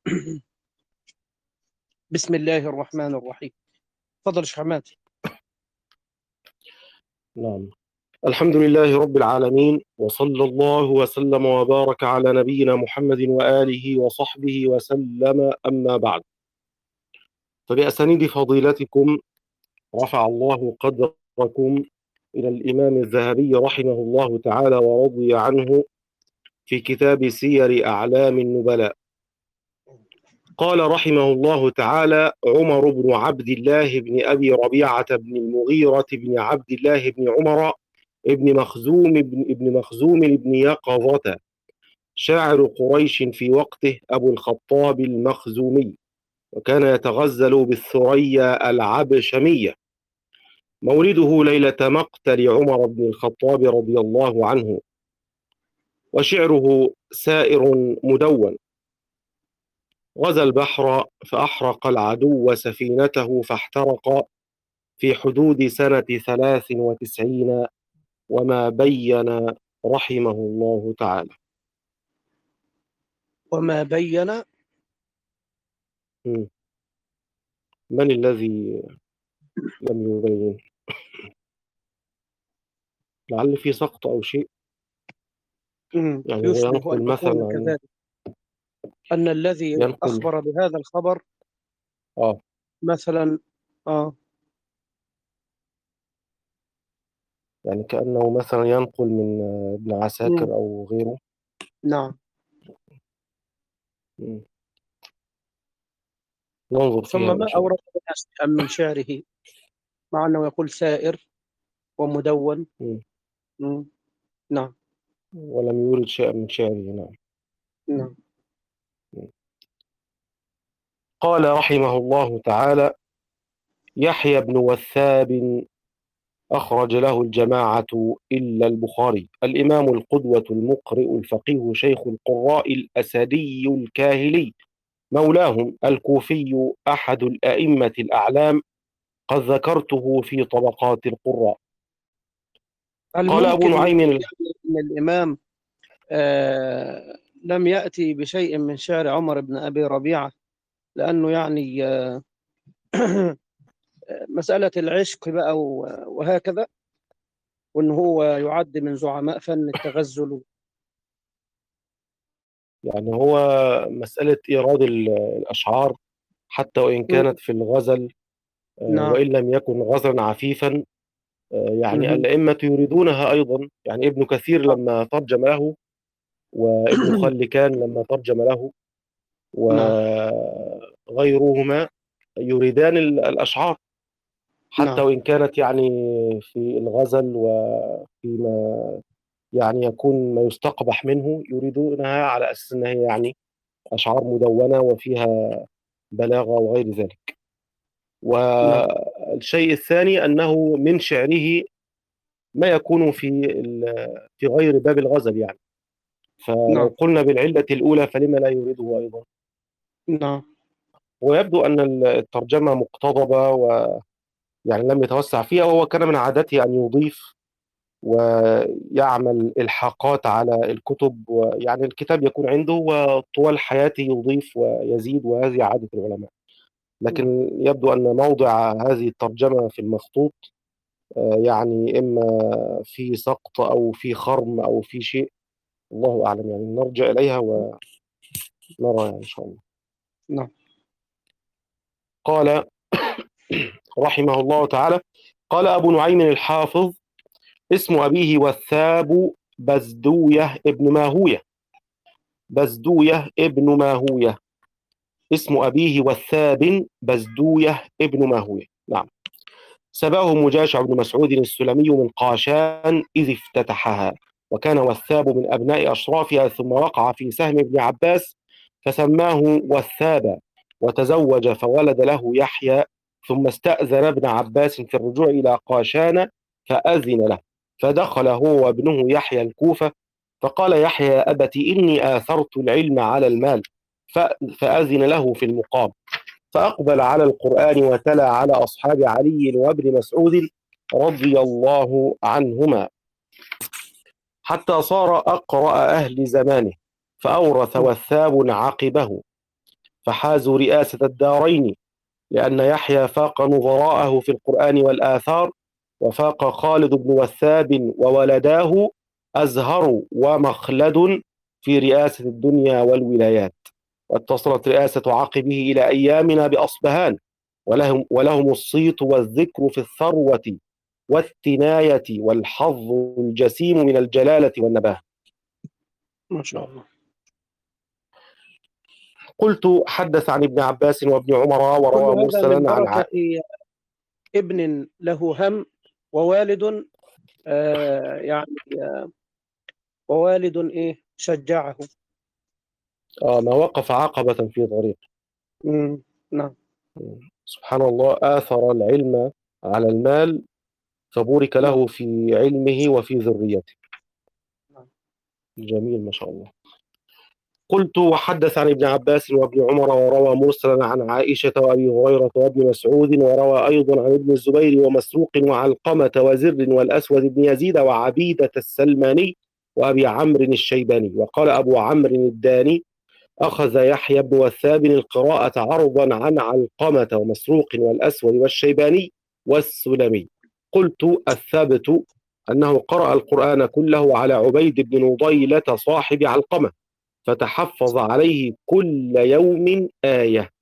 بسم الله الرحمن الرحيم. تفضل شيخ حماد. نعم. الحمد لله رب العالمين، وصلى الله وسلم وبارك على نبينا محمد وآله وصحبه وسلم، أما بعد. فبأسانيد فضيلتكم رفع الله قدركم إلى الإمام الذهبي رحمه الله تعالى ورضي عنه في كتاب سير أعلام النبلاء. قال رحمه الله تعالى: عمر بن عبد الله بن أبي ربيعة بن المغيرة بن عبد الله بن عمر ابن مخزوم بن يقظة، شاعر قريش في وقته، أبو الخطاب المخزومي، وكان يتغزل بالثريا العبشمية. مولده ليلة مقتل عمر بن الخطاب رضي الله عنه، وشعره سائر مدون. غزا البحر فأحرق العدو سفينته فاحترق في حدود سنة 93 وما بين رحمه الله تعالى. وما بين. من الذي لم يبين؟ لعل في سقط أو شيء. يعني هو يشبه ينقل أن تكون مثلا، كذلك، أن الذي ينقل أخبر بهذا الخبر آه مثلا يعني كأنه مثلا ينقل من ابن عساكر مم. أو غيره. نعم. مم. ننظر ثم فيها إن ما شاء الله. أورد لنا شيئا من شعره، مع أنه يقول سائر ومدون. مم. مم. نعم. ولم يورد شيئا من شعره. نعم. نعم. مم. قال رحمه الله تعالى: يحيى بن وثاب أخرج له الجماعة إلا البخاري. الإمام القدوة المقرئ الفقيه شيخ القراء الأسدي الكاهلي، مولاهم الكوفي، أحد الأئمة الأعلام، قد ذكرته في طبقات القراء. هل قال أبو ممكن نعيم يعني أن الإمام لم يأتي بشيء من شعر عمر بن أبي ربيعة، لأنه يعني مسألة العشق بقى وهكذا، وأنه هو يعد من زعماء فن التغزل. يعني هو مسألة إيراد الأشعار حتى وإن مم. كانت في الغزل، نعم. وإن لم يكن غزلا عفيفا، يعني مهم. الأئمة يريدونها أيضا. يعني ابن كثير لما ترجم له، وابن خلكان لما ترجم له، نعم. وغيرهما يريدان الأشعار حتى نعم. وإن كانت يعني في الغزل، وفيما يعني يكون ما يستقبح منه يريدونها على أساس أنها يعني أشعار مدونة وفيها بلاغة وغير ذلك. نعم. والشيء الثاني أنه من شعره ما يكون في غير باب الغزل يعني. نعم. فلو قلنا بالعلة الأولى فلما لا يريده أيضا؟ نعم. ويبدو أن الترجمة مقتضبة، ويعني لم يتوسع فيها، وهو كان من عادته أن يضيف ويعمل إلحاقات على الكتب، ويعني الكتاب يكون عنده وطوال حياته يضيف ويزيد، وهذه عادة العلماء. لكن يبدو أن موضع هذه الترجمة في المخطوط يعني إما في سقط أو في خرم أو في شيء، الله أعلم. يعني نرجع إليها ونرى إن شاء الله. نعم. قال رحمه الله تعالى: قال أبو نعيم الحافظ: اسم أبيه وثاب بزدوية ابن ماهوية. بزدوية ابن ماهوية اسم أبيه وثاب بزدوية ابن ماهوية. نعم. سباه مجاشع بن مسعود السلمي من قاشان إذ افتتحها، وكان وثاب من أبناء أشرافها، ثم وقع في سهم ابن عباس فسماه وثابا، وتزوج فولد له يحيى، ثم استأذن ابن عباس في الرجوع إلى قاشان فأذن له، فدخل هو وابنه يحيى الكوفة، فقال يحيى: يا أبت إني آثرت العلم على المال، فأذن له في المقام، فأقبل على القرآن وتلا على أصحاب علي وابن مسعود رضي الله عنهما، حتى صار أقرأ أهل زمانه، فأورث وثاب عقبه. فحازوا رئاسة الدارين، لأن يحيى فاق نظراءه في القرآن والآثار، وفاق خالد بن وثاب وولداه أزهر ومخلد في رئاسة الدنيا والولايات. واتصلت رئاسة عقبه إلى أيامنا بأصبهان، ولهم الصيت والذكر في الثروة والثناية والحظ الجسيم من الجلالة والنباهة. ما شاء الله. قلت حدث عن ابن عباس وابن عمر كل وروى هذا من مرسلا عن بركة ابن له هم ووالد يعني ووالد شجعه. ما وقف عقبة في طريق. نعم. سبحان الله، آثر العلم على المال فبورك نعم. له في علمه وفي ذريته. نعم. جميل ما شاء الله. قلت وحدث عن ابن عباس وابن عمر وروى مرسلا عن عائشة وأبي هريرة وابن مسعود، وروى أيضا عن ابن الزبير ومسروق وعلقمة وزر والأسود بن يزيد وعبيدة السلماني وأبي عمرو الشيباني. وقال أبو عمرو الداني: أخذ يحيى بن وثاب القراءة عرضا عن علقمة ومسروق والأسود والشيباني والسلمي. قلت: الثابت أنه قرأ القرآن كله على عبيد بن نضيلة صاحب علقمة، فتحفظ عليه كل يوم آية.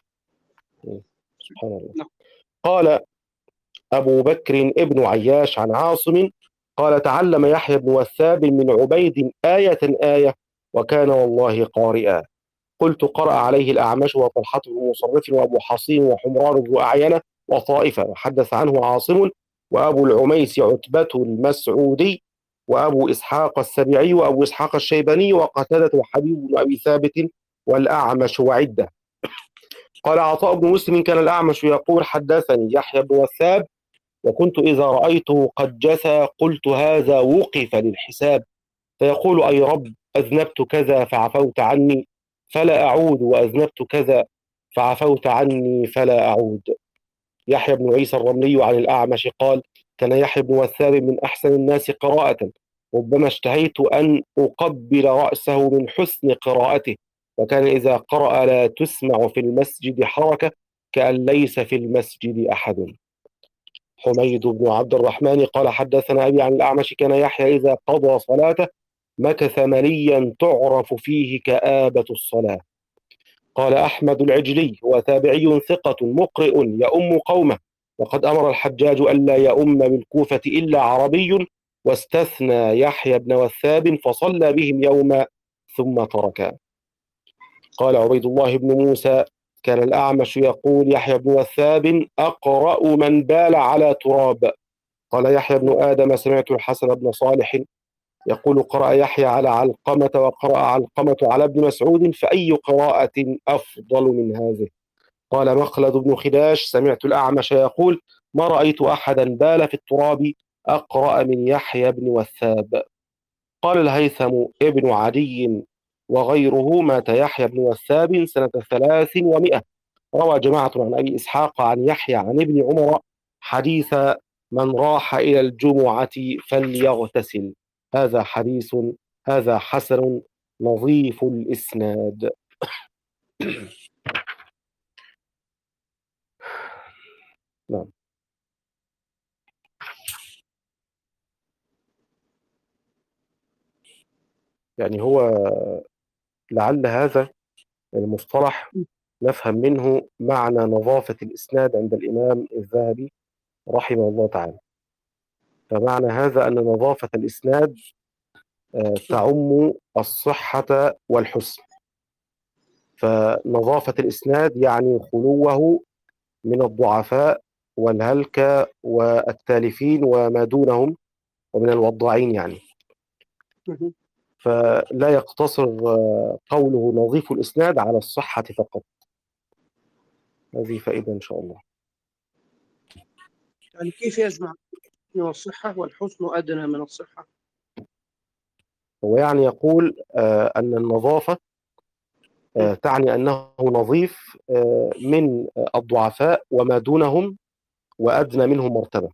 سبحان الله. قال أبو بكر ابن عياش عن عاصم قال: تعلم يحيى بن وثاب من عبيد آية آية، وكان والله قارئا. قلت: قرأ عليه الأعمش وطلحة بن مصرف وأبو حصين وحمران بن أعينة وطائفة، وحدث عنه عاصم وأبو العميس عتبة المسعودي وأبو إسحاق السبيعي وأبو إسحاق الشيباني وقتادة وحبيب بن أبي ثابت والأعمش وعدة. قال عطاء بن مسلم: كان الأعمش يقول: حدثني يحيى بن وثاب، وكنت إذا رأيته قد جثى قلت: هذا وقف للحساب، فيقول: أي رب، أذنبت كذا فعفوت عني فلا أعود، وأذنبت كذا فعفوت عني فلا أعود. يحيى بن عيسى الرملي عن الأعمش قال: كان يحيى بن وثاب من أحسن الناس قراءة، ربما اشتهيت أن أقبل رأسه من حسن قراءته، وكان إذا قرأ لا تسمع في المسجد حركة، كأن ليس في المسجد أحد. حميد بن عبد الرحمن قال: حدثنا أبي عن الأعمش: كان يحيى إذا قضى صلاته مكث مليا تعرف فيه كآبة الصلاة. قال أحمد العجلي: هو تابعي ثقة مقرئ يؤم قومه، وقد أمر الحجاج ألا يؤم بالكوفة إلا عربي، واستثنى يحيى بن وثاب فصلى بهم يوما ثم تركا. قال عبيد الله بن موسى: كان الأعمش يقول: يحيى بن وثاب أقرأ من بال على تراب. قال يحيى بن آدم: سمعت الحسن بن صالح يقول: قرأ يحيى على علقمة وقرأ علقمة على ابن مسعود، فأي قراءة أفضل من هذه؟ قال مخلد بن خداش: سمعت الأعمش يقول: ما رأيت أحدا بال في التراب أقرأ من يحيى بن وثاب. قال الهيثم ابن عدي وغيره: مات يحيى بن وثاب سنة 300. روى جماعة عن أبي إسحاق عن يحيى عن ابن عمر حديث: من راح إلى الجمعة فليغتسل. هذا حديث هذا حسن نظيف الإسناد. نعم. يعني هو لعل هذا المصطلح نفهم منه معنى نظافة الإسناد عند الإمام الذهبي رحمه الله تعالى. فمعنى هذا أن نظافة الإسناد تعم الصحة والحسن. فنظافة الإسناد يعني خلوه من الضعفاء والهلكة والتالفين وما دونهم ومن الوضاعين يعني. فلا يقتصر قوله نظيف الإسناد على الصحة فقط. هذه فائدة إن شاء الله. يعني كيف يجمع الحسن والصحة والحسن أدنى من الصحة؟ هو يعني يقول أن النظافة تعني أنه نظيف من الضعفاء وما دونهم وأدنى منهم مرتبة،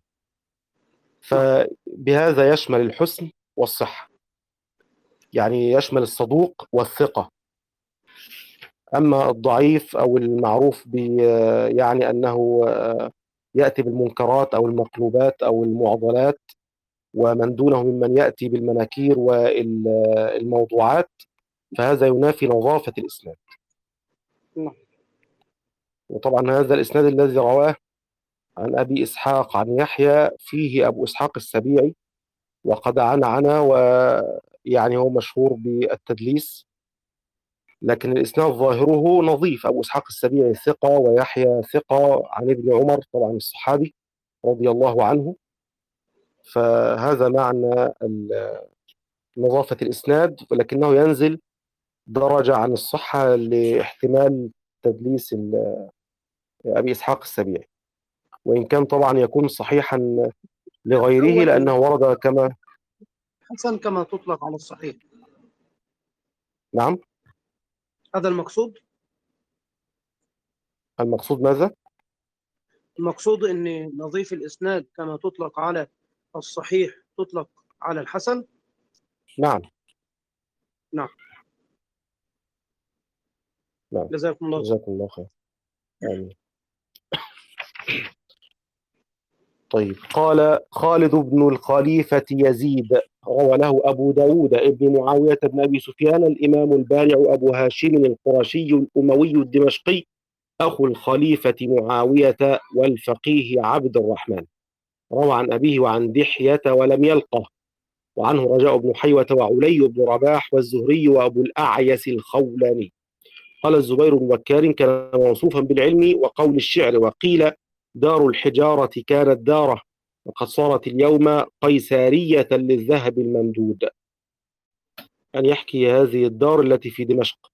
فبهذا يشمل الحسن والصحة، يعني يشمل الصدوق والثقة. أما الضعيف أو المعروف يعني أنه يأتي بالمنكرات أو المقلوبات أو المعضلات، ومن دونه ممن يأتي بالمناكير والموضوعات، فهذا ينافي نظافة الإسناد. نعم. وطبعا هذا الإسناد الذي رواه عن أبي إسحاق عن يحيى فيه أبو إسحاق السبيعي، وقد عنعن، ويعني هو مشهور بالتدليس، لكن الإسناد ظاهره نظيف. أبو إسحاق السبيعي ثقة، ويحيى ثقة عن ابن عمر طبعا الصحابي رضي الله عنه. فهذا معنى نظافة الإسناد، ولكنه ينزل درجة عن الصحة لاحتمال تدليس أبي إسحاق السبيعي، وإن كان طبعا يكون صحيحا لغيره أول لأنه ورد كما. الحسن كما تطلق على الصحيح، نعم. هذا المقصود. المقصود ماذا؟ المقصود أن نظيف الإسناد كما تطلق على الصحيح تطلق على الحسن. نعم. نعم. نعم. جزاكم الله خير. جزاكم الله خير. آمين. طيب، قال خالد بن الخليفة يزيد روى له أبو داود ابن معاوية بن أبي سفيان الإمام البارع أبو هاشم القرشي الأموي الدمشقي أخو الخليفة معاوية والفقيه عبد الرحمن، روى عن أبيه وعن دحية ولم يلقه، وعنه رجاء بن حيوة وعلي بن رباح والزهري وأبو الأعيس الخولاني. قال الزبير بن بكار كان موصوفا بالعلم وقول الشعر، وقيل دار الحجارة كانت داره، وقد صارت اليوم قيسارية للذهب الممدود. أن يحكي هذه الدار التي في دمشق،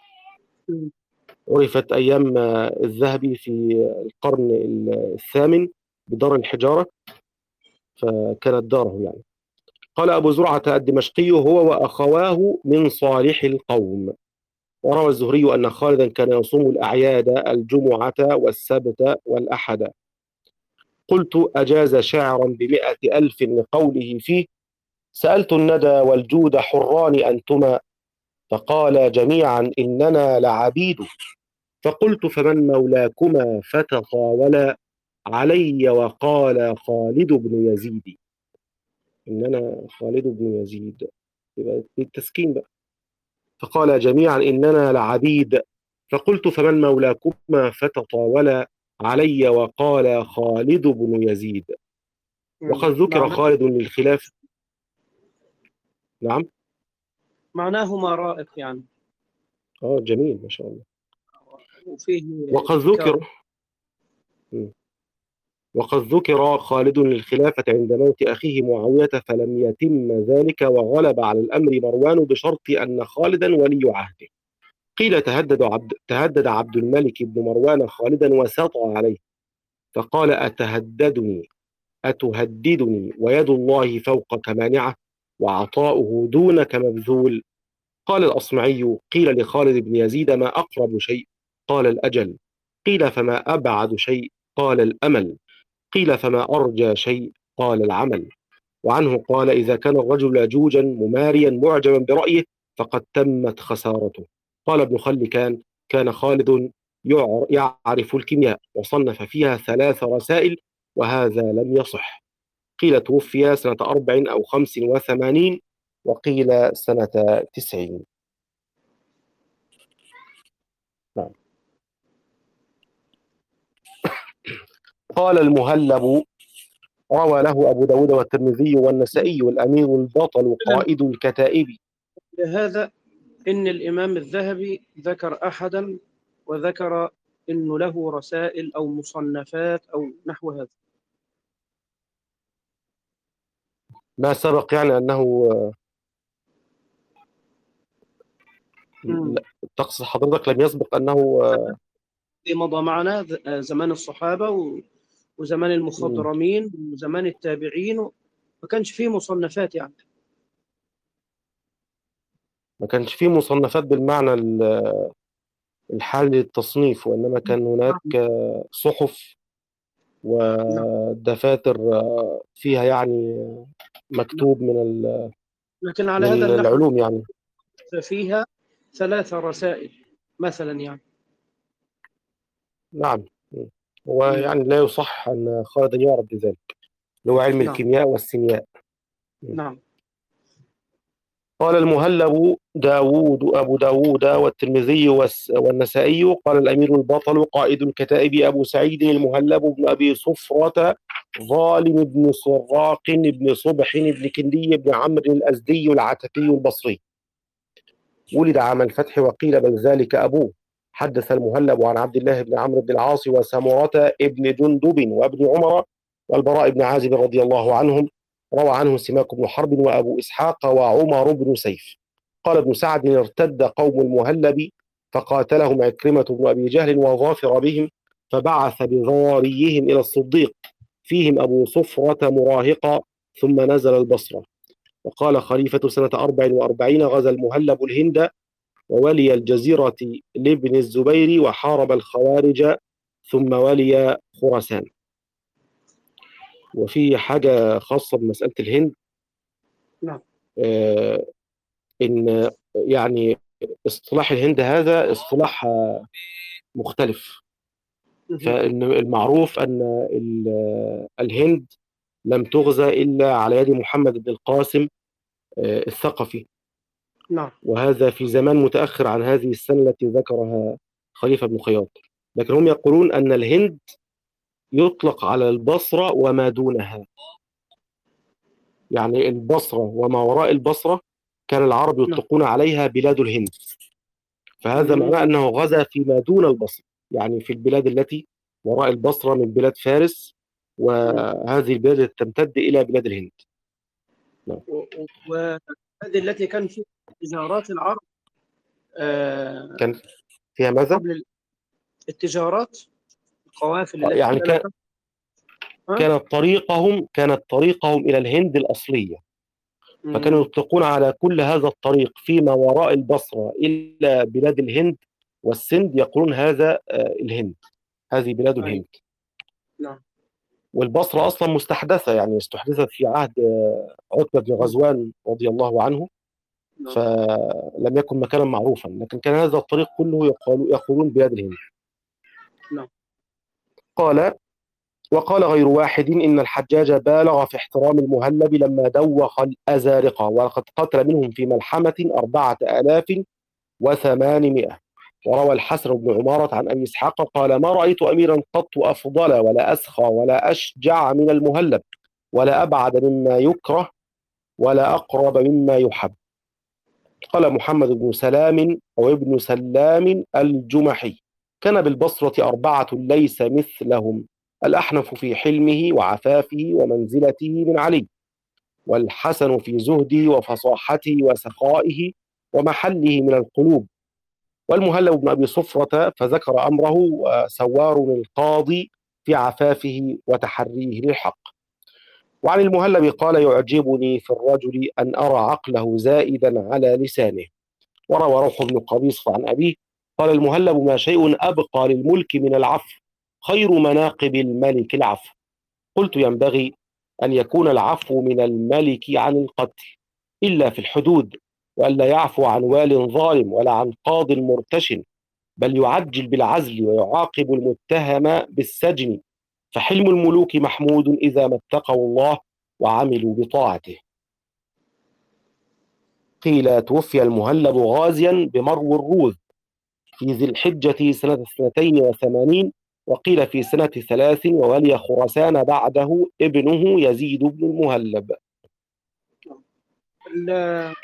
عرفت أيام الذهبي في القرن الثامن بدار الحجارة، فكانت داره يعني. قال أبو زرعة الدمشقي هو وأخواه من صالح القوم. وروى الزهري أن خالدا كان يصوم الأعياد الجمعة والسبت والأحد. قلت أجاز شاعرا ب100,000 لقوله فيه سألت الندى والجود حران أنتما، فقال جميعا إننا لعبيد. فقلت فمن مولاكما فتطاولا علي وقال خالد بن يزيد. إننا خالد بن يزيد، يبقى بالتسكين بقى. فقال جميعا إننا لعبيد. فقلت فمن مولاكما فتطاولا علي وقال خالد بن يزيد. وقد ذكر خالد للخلاف. نعم. معناه ما رائق يعني. جميل ما شاء الله. وفيه وقد ابتكار. ذكر وقد ذكر خالد للخلافة عند موت أخيه معاوية فلم يتم ذلك، وغلب على الأمر مروان بشرط أن خالدا ولي عهده. قيل تهدد عبد الملك بن مروان خالدا وسطى عليه، فقال أتهددني ويد الله فوقك مانعة وعطاؤه دونك مبذول. قال الأصمعي قيل لخالد بن يزيد ما أقرب شيء؟ قال الأجل. قيل فما أبعد شيء؟ قال الأمل. قيل فما أرجى شيء؟ قال العمل. وعنه قال إذا كان الرجل لجوجا مماريا معجبا برأيه فقد تمت خسارته. قال ابن خلكان كان خالد يعرف الكيمياء وصنف فيها 3 رسائل، وهذا لم يصح. قيل توفي سنة 4 أو 85، وقيل سنة 90. نعم. قال المهلب روى له أبو داود والترمذي والنسائي الأمير البطل قائد الكتائب. لهذا إن الإمام الذهبي ذكر أحدا وذكر إنه له رسائل أو مصنفات أو نحو هذا. ما سبق يعني أنه تقصد حضرتك لم يسبق أنه مضى معنا زمان الصحابة وزمان المخضرمين وزمان التابعين، ما كانش فيه مصنفات يعني. ما كانش فيه مصنفات بالمعنى الحالي للتصنيف، وإنما كان هناك صحف ودفاتر فيها يعني مكتوب لكن على من هذا النحو العلوم يعني. ففيها 3 رسائل مثلا يعني. نعم. هو مم. يعني لا يصح أن خالد يعرف بذلك، اللي هو علم نعم. الكيمياء والسيمياء. نعم. قال المهلب داود أبو داود والترمذي والنسائي. قال الأمير البطل قائد الكتائب أبو سعيد المهلب بن أبي صفرة ظالم بن سراق بن صبح بن كندي بن عمرو الأزدي العتكي البصري، ولد عام الفتح وقيل بل ذلك أبوه. حدث المهلب عن عبد الله بن عمرو بن العاص وسمرة بن جندب وابن عمر والبراء بن عازب رضي الله عنهم. روى عنه سماك بن حرب وأبو إسحاق وعمر بن سيف. قال ابن سعد ارتد قوم المهلب فقاتلهم عكرمة بن أبي جهل وظافر بهم، فبعث بضاريهم إلى الصديق فيهم أبو صفرة مراهقا، ثم نزل البصرة. وقال خليفة سنة 44 غزا المهلب الهند وولي الجزيرة لابن الزبير وحارب الخوارج، ثم ولي خراسان. وفي حاجة خاصة بمسألة الهند، نعم. آه، إن يعني اصطلاح الهند هذا اصطلاح مختلف. مهم. فإن المعروف أن الهند لم تغزى إلا على يد محمد بن القاسم الثقفي، نعم. وهذا في زمان متأخر عن هذه السنة التي ذكرها خليفة بن خياط. لكن هم يقولون أن الهند يطلق على البصرة وما دونها، يعني البصرة وما وراء البصرة كان العرب نعم. يطلقون عليها بلاد الهند، فهذا مم. معناه أنه غزا فيما دون البصرة، يعني في البلاد التي وراء البصرة من بلاد فارس، مم. وهذه البلاد التي تمتد إلى بلاد الهند. نعم. وهذه التي كان فيها تجارات العرب كان فيها ماذا؟ قبل التجارات، القوافل التي يعني كانت. ها؟ كانت طريقهم إلى الهند الأصلية، فكانوا مم. يطلقون على كل هذا الطريق فيما وراء البصرة إلى بلاد الهند والسند، يقولون هذا الهند، هذه بلاد أيوة. الهند. نعم. والبصرة أصلا مستحدثة، يعني استحدثت في عهد عتبة بن مم. غزوان رضي الله عنه، نعم. فلم يكن مكانا معروفا، لكن كان هذا الطريق كله يقولون بلاد الهند. نعم. قال وقال غير واحد إن الحجاج بالغ في احترام المهلب لما دوخ الأزارقة، ولقد قتل منهم في ملحمة 4800. وروى الحسن بن عمارة عن أبي إسحاق قال ما رأيت أميرا قط أفضل ولا أسخى ولا أشجع من المهلب، ولا أبعد مما يكره ولا أقرب مما يحب. قال محمد بن سلام أو ابن سلام الجمحي كان بالبصرة 4 ليس مثلهم: الأحنف في حلمه وعفافه ومنزلته من علي، والحسن في زهده وفصاحته وسخائه ومحله من القلوب، والمهلب بن أبي صفرة فذكر أمره سوار القاضي في عفافه وتحريه للحق. وعن المهلب قال يعجبني في الرجل أن أرى عقله زائدا على لسانه. وروى روح بن قبيص عن أبيه قال المهلب ما شيء أبقى للملك من العفو، خير مناقب الملك العفو. قلت ينبغي أن يكون العفو من الملك عن القتل إلا في الحدود، وألا يعفو عن وال ظالم ولا عن قاض مرتشن، بل يعجل بالعزل ويعاقب المتهم بالسجن، فحلم الملوك محمود إذا ما اتقوا الله وعملوا بطاعته. قيل توفي المهلب غازيا بمرو الروذ في ذي الحجة سنة 82، وقيل في سنة 3، وولي خراسان بعده ابنه يزيد بن المهلب. ال-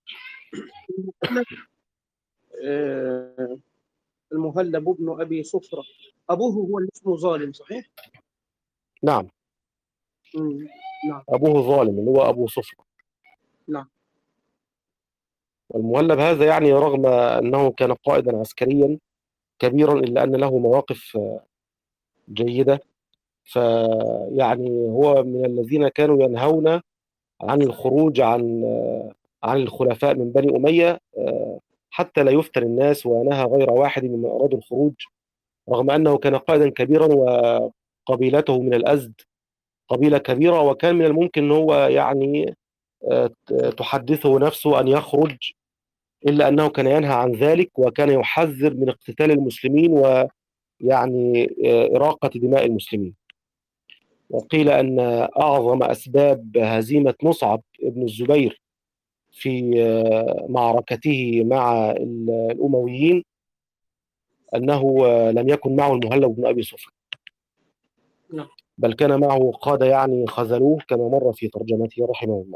آه، المهلب بن أبي صفرة أبوه هو اللي اسمه ظالم، صحيح؟ نعم، مم. نعم. أبوه ظالم اللي هو أبو صفر. نعم. والمهلب هذا يعني رغم أنه كان قائدا عسكريا كبيرا إلا أن له مواقف جيدة، فيعني هو من الذين كانوا ينهون عن الخروج عن الخلفاء من بني أمية حتى لا يفتن الناس، ونهى غير واحد ممن أرادوا الخروج، رغم أنه كان قائدا كبيرا وقبيلته من الأزد قبيلة كبيرة، وكان من الممكن أن هو يعني تحدثه نفسه أن يخرج إلا أنه كان ينهى عن ذلك، وكان يحذر من اقتتال المسلمين ويعني إراقة دماء المسلمين. وقيل أن أعظم أسباب هزيمة مصعب بن الزبير في معركته مع الأمويين أنه لم يكن معه المهلب بن أبي سفيان، نعم. بل كان معه قادة يعني خذلوه كما مر في ترجمته رحمه الله.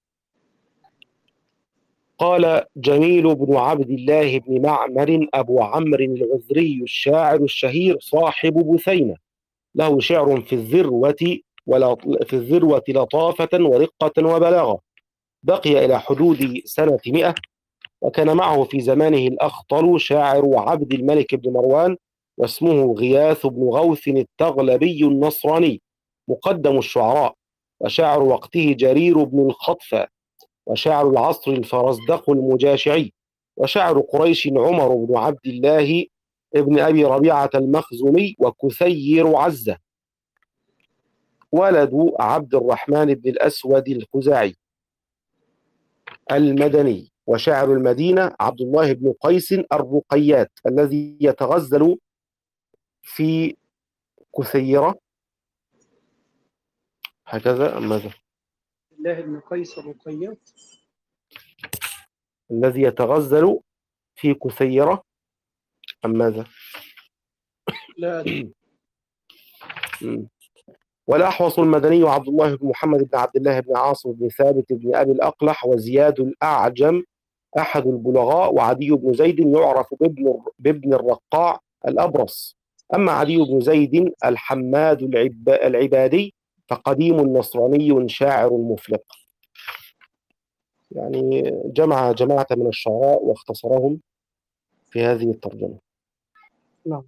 قال جميل بن عبد الله بن معمر أبو عمرو الغزري الشاعر الشهير صاحب بثينة، له شعر في الذروة لطافة ورقة وبلاغة، بقي إلى حدود سنة 100. وكان معه في زمانه الأخطل شاعر عبد الملك بن مروان، واسمه غياث بن غوث التغلبي النصراني، مقدم الشعراء، وشاعر وقته جرير بن الخطفى، وشاعر العصر الفرزدق المجاشعي، وشاعر قريش عمر بن عبد الله ابن أبي ربيعة المخزومي، وكثير عزة ولد عبد الرحمن بن الأسود الخزاعي المدني، وشاعر المدينة عبد الله بن قيس الرقيات الذي يتغزل في كثيرة. هكذا أم ماذا؟ الله بن قيس الرقيات الذي يتغزل في كثيرة أم ماذا؟ لا أدري. والأحوص المدني عبد الله بن محمد بن عبد الله بن عاصم بن ثابت بن أبي الأقلح، وزياد الأعجم أحد البلغاء، وعدي بن زيد يعرف بابن الرقاع الأبرص. أما عدي بن زيد الحماد العبادي فقديم نصراني شاعر مفلق. يعني جمع جماعة من الشعراء واختصرهم في هذه الترجمة. نعم.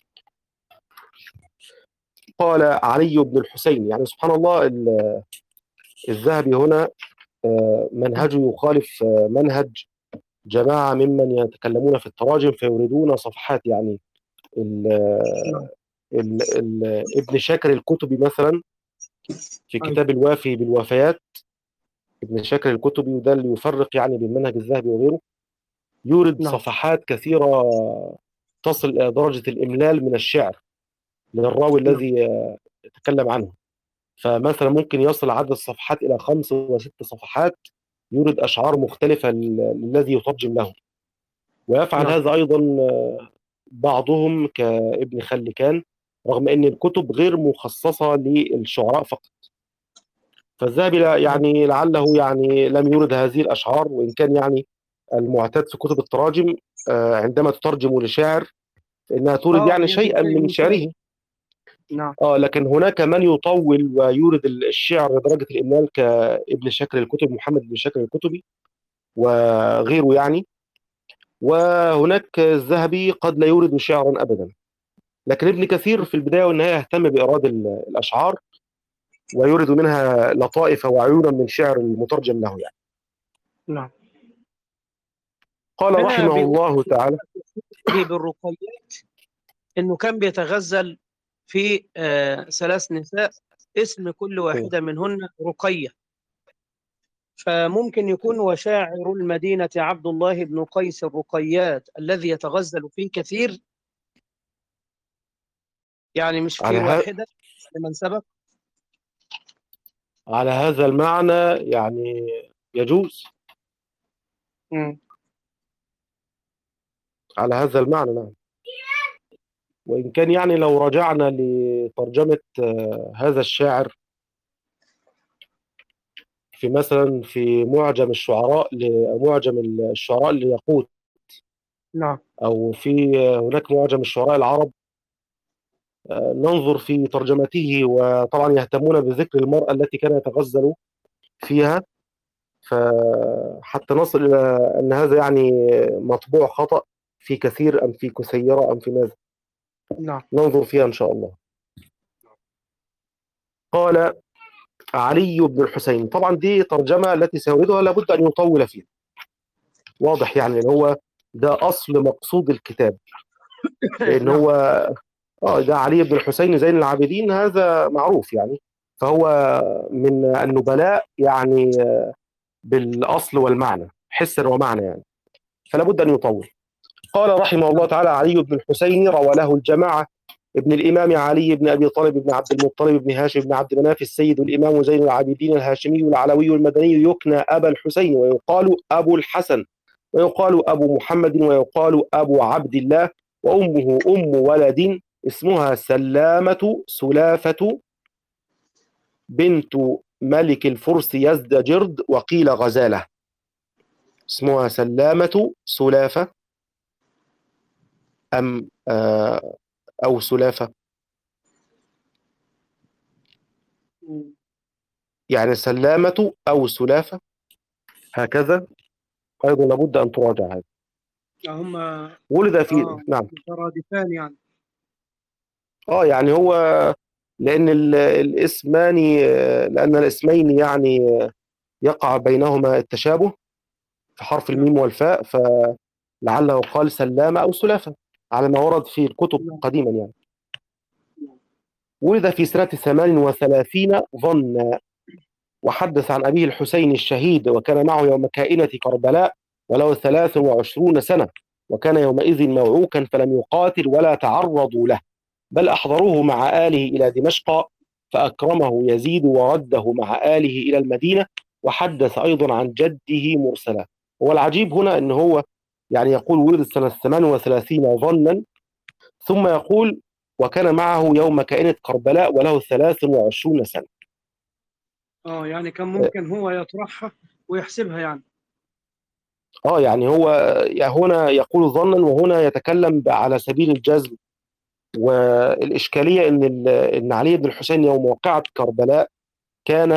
قال علي بن الحسين، يعني سبحان الله الذهبي هنا منهجه يخالف منهج جماعة ممن يتكلمون في التراجم فيوردون صفحات. يعني ال ال ال ابن شاكر الكتبي مثلا في كتاب الوافي بالوفيات، ابن شاكر الكتبي، وده اللي يفرق يعني بين منهج الذهبي وغيره، يورد نعم. صفحات كثيرة تصل إلى درجة الإملال من الشعر للراوي الذي يتكلم عنه. فمثلا ممكن يصل عدد الصفحات إلى 5 و6 صفحات، يورد أشعار مختلفة للذي يترجم له. ويفعل نعم. هذا أيضا بعضهم كابن خلكان، رغم أن الكتب غير مخصصة للشعراء فقط. فالذهبي يعني لعله يعني لم يورد هذه الأشعار، وإن كان يعني المعتاد في كتب التراجم عندما تترجم لشاعر إنها تورد يعني يجب شيئا من شعره. نعم. لكن هناك من يطول ويورد الشعر لدرجة الإملال كابن شاكر الكتبي، محمد بن شاكر الكتبي وغيره يعني. وهناك الذهبي قد لا يورد شعرا أبدا. لكن ابن كثير في البداية والنهاية يهتم بإيراد الأشعار، ويورد منها لطائف وعيونا من شعر المترجم له يعني. نعم. قال هنا رحمه بيقول الله تعالى بالرقيات إنه كان بيتغزل في 3 نساء، اسم كل واحدة منهن رقية، فممكن يكون وشاعر المدينة عبد الله بن قيس الرقيات الذي يتغزل فيه كثير، يعني مش في واحدة لمن سبق. على هذا المعنى يعني يجوز. على هذا المعنى نعم. وإن كان يعني لو رجعنا لترجمة هذا الشاعر في مثلا في معجم الشعراء لياقوت، نعم. أو في هناك معجم الشعراء العرب، ننظر في ترجمته، وطبعا يهتمون بذكر المرأة التي كان يتغزل فيها، فحتى نصل إلى أن هذا يعني مطبوع خطأ في كثير أم في كثيرة أم في ماذا. نعم. ننظر فيها إن شاء الله. قال علي بن الحسين، طبعا دي ترجمة التي سيوردها لابد أن يطول فيها، واضح يعني ان هو ده اصل مقصود الكتاب، لان هو ده علي بن الحسين زين العابدين، هذا معروف يعني، فهو من النبلاء يعني بالاصل والمعنى، حسا ومعنى يعني. فلا بد أن يطول. قال رحمه الله تعالى: علي بن الحسين روى له الجماعة ابن الإمام علي بن أبي طالب بن عبد المطلب بن هاشم بن عبد مناف السيد الإمام زين العابدين الهاشمي العلوي المدني، يكنى أبا الحسين، ويقال أبو الحسن، ويقال أبو محمد، ويقال أبو عبد الله، وأمه أم ولد اسمها سلامة سلافة بنت ملك الفرس يزدجرد، وقيل غزالة. اسمها سلامة سلافة أم أو سلافة، يعني سلامة أو سلافة، هكذا أيضا لابد أن تراجع هذا. هم ولد في نعم مترادفان يعني. يعني هو لأن الاسمان، لأن الاسمين يعني يقع بينهما التشابه في حرف الميم والفاء، فلعله قال سلامة أو سلافة على ما ورد في الكتب قديما يعني. ولد في سنة 38 ظنا، وحدث عن أبيه الحسين الشهيد، وكان معه يوم كائنة كربلاء، وله 23 سنة، وكان يومئذ موعوكا فلم يقاتل ولا تعرضوا له، بل أحضروه مع آله إلى دمشق، فأكرمه يزيد ورده مع آله إلى المدينة. وحدث أيضا عن جده مرسلا. هو العجيب هنا أن هو يعني يقول ولد سنة 38 ظنا، ثم يقول وكان معه يوم كائنة كربلاء وله 23 سنة. يعني كان ممكن هو يطرحها ويحسبها يعني. يعني هو هنا يقول ظنا، وهنا يتكلم على سبيل الجزم. والإشكالية إن علي بن الحسين يوم وقعت كربلاء كان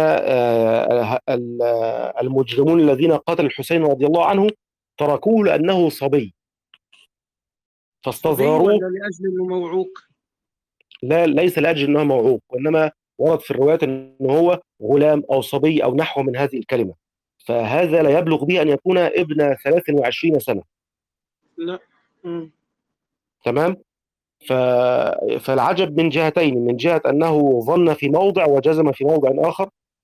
المجرمون الذين قتلوا الحسين رضي الله عنه تركوه لأنه صبي صبي فاستصغروه. ولا لأجل إنه موعوك؟ لا، ليس لأجل أنه موعوق، وإنما ورد في الروايات أنه هو غلام أو صبي أو نحو من هذه الكلمة، فهذا لا يبلغ به أن يكون ابن 23 سنة. لا. تمام. فالعجب من جهتين: من جهة أنه ظن في موضع وجزم في موضع آخر،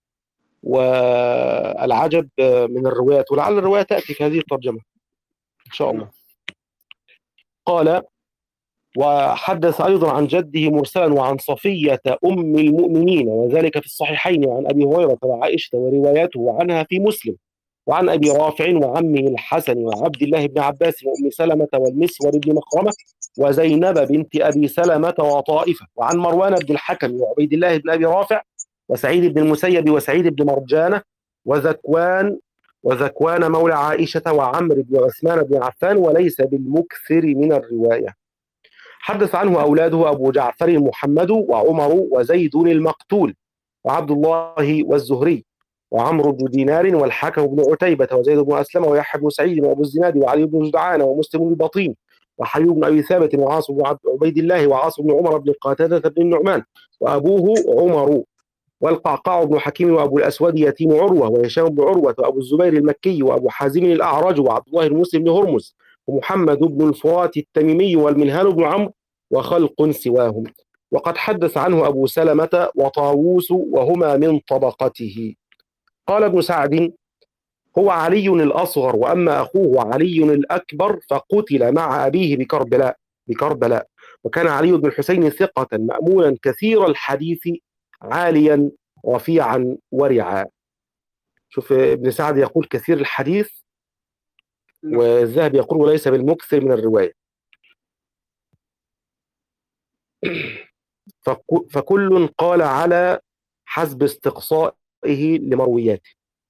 والعجب من الروايات، ولعل الرواية تأتي في هذه الترجمة إن شاء الله. قال: وحدث أيضا عن جده مرسلا وعن صفية أم المؤمنين، وذلك في الصحيحين، وعن أبي هريرة وعائشة ورواياته عنها في مسلم، وعن أبي رافع وعمه الحسن وعبد الله بن عباس وأم سلمة والمسور بن مخرمة وزينب بنت أبي سلمة وطائفة، وعن مروان بن الحكم وعبيد الله بن أبي رافع وسعيد بن المسيب وسعيد بن مرجانة وذكوان مولى عائشة وعمرو بن عثمان بن عفان، وليس بالمكثر من الرواية. حدث عنه أولاده أبو جعفر محمد وعمر وزيد المقتول وعبد الله والزهري وعمرو بن دينار والحكم بن عتيبة وزيد بن أسلم ويحيى بن سعيد وأبو الزناد وعلي بن جدعان ومسلم بن البطين وحيو بن أبي ثابت وعاصم بن عبيد الله وعاصم بن عمر بن قتادة بن النعمان وأبوه عمر والقعقاع بن حكيم وأبو الأسود يتيم عروة وهشام بن عروة وأبو الزبير المكي وأبو حازم الأعرج وعبد الله بن مسلم بن هرمز ومحمد بن الفرات التميمي والمنهال بن عمرو وخلق سواهم. وقد حدث عنه أبو سلمة وطاووس وهما من طبقته. قال ابن سعد: هو علي الأصغر، وأما أخوه علي الأكبر فقتل مع أبيه بكربلاء. وكان علي بن الحسين ثقة مأمونا كثير الحديث عاليا رفيعا ورعا. شوف ابن سعد يقول كثير الحديث، والذهبي يقول وليس بالمكثر من الرواية. فكل قال على حسب استقصائه لمروياته.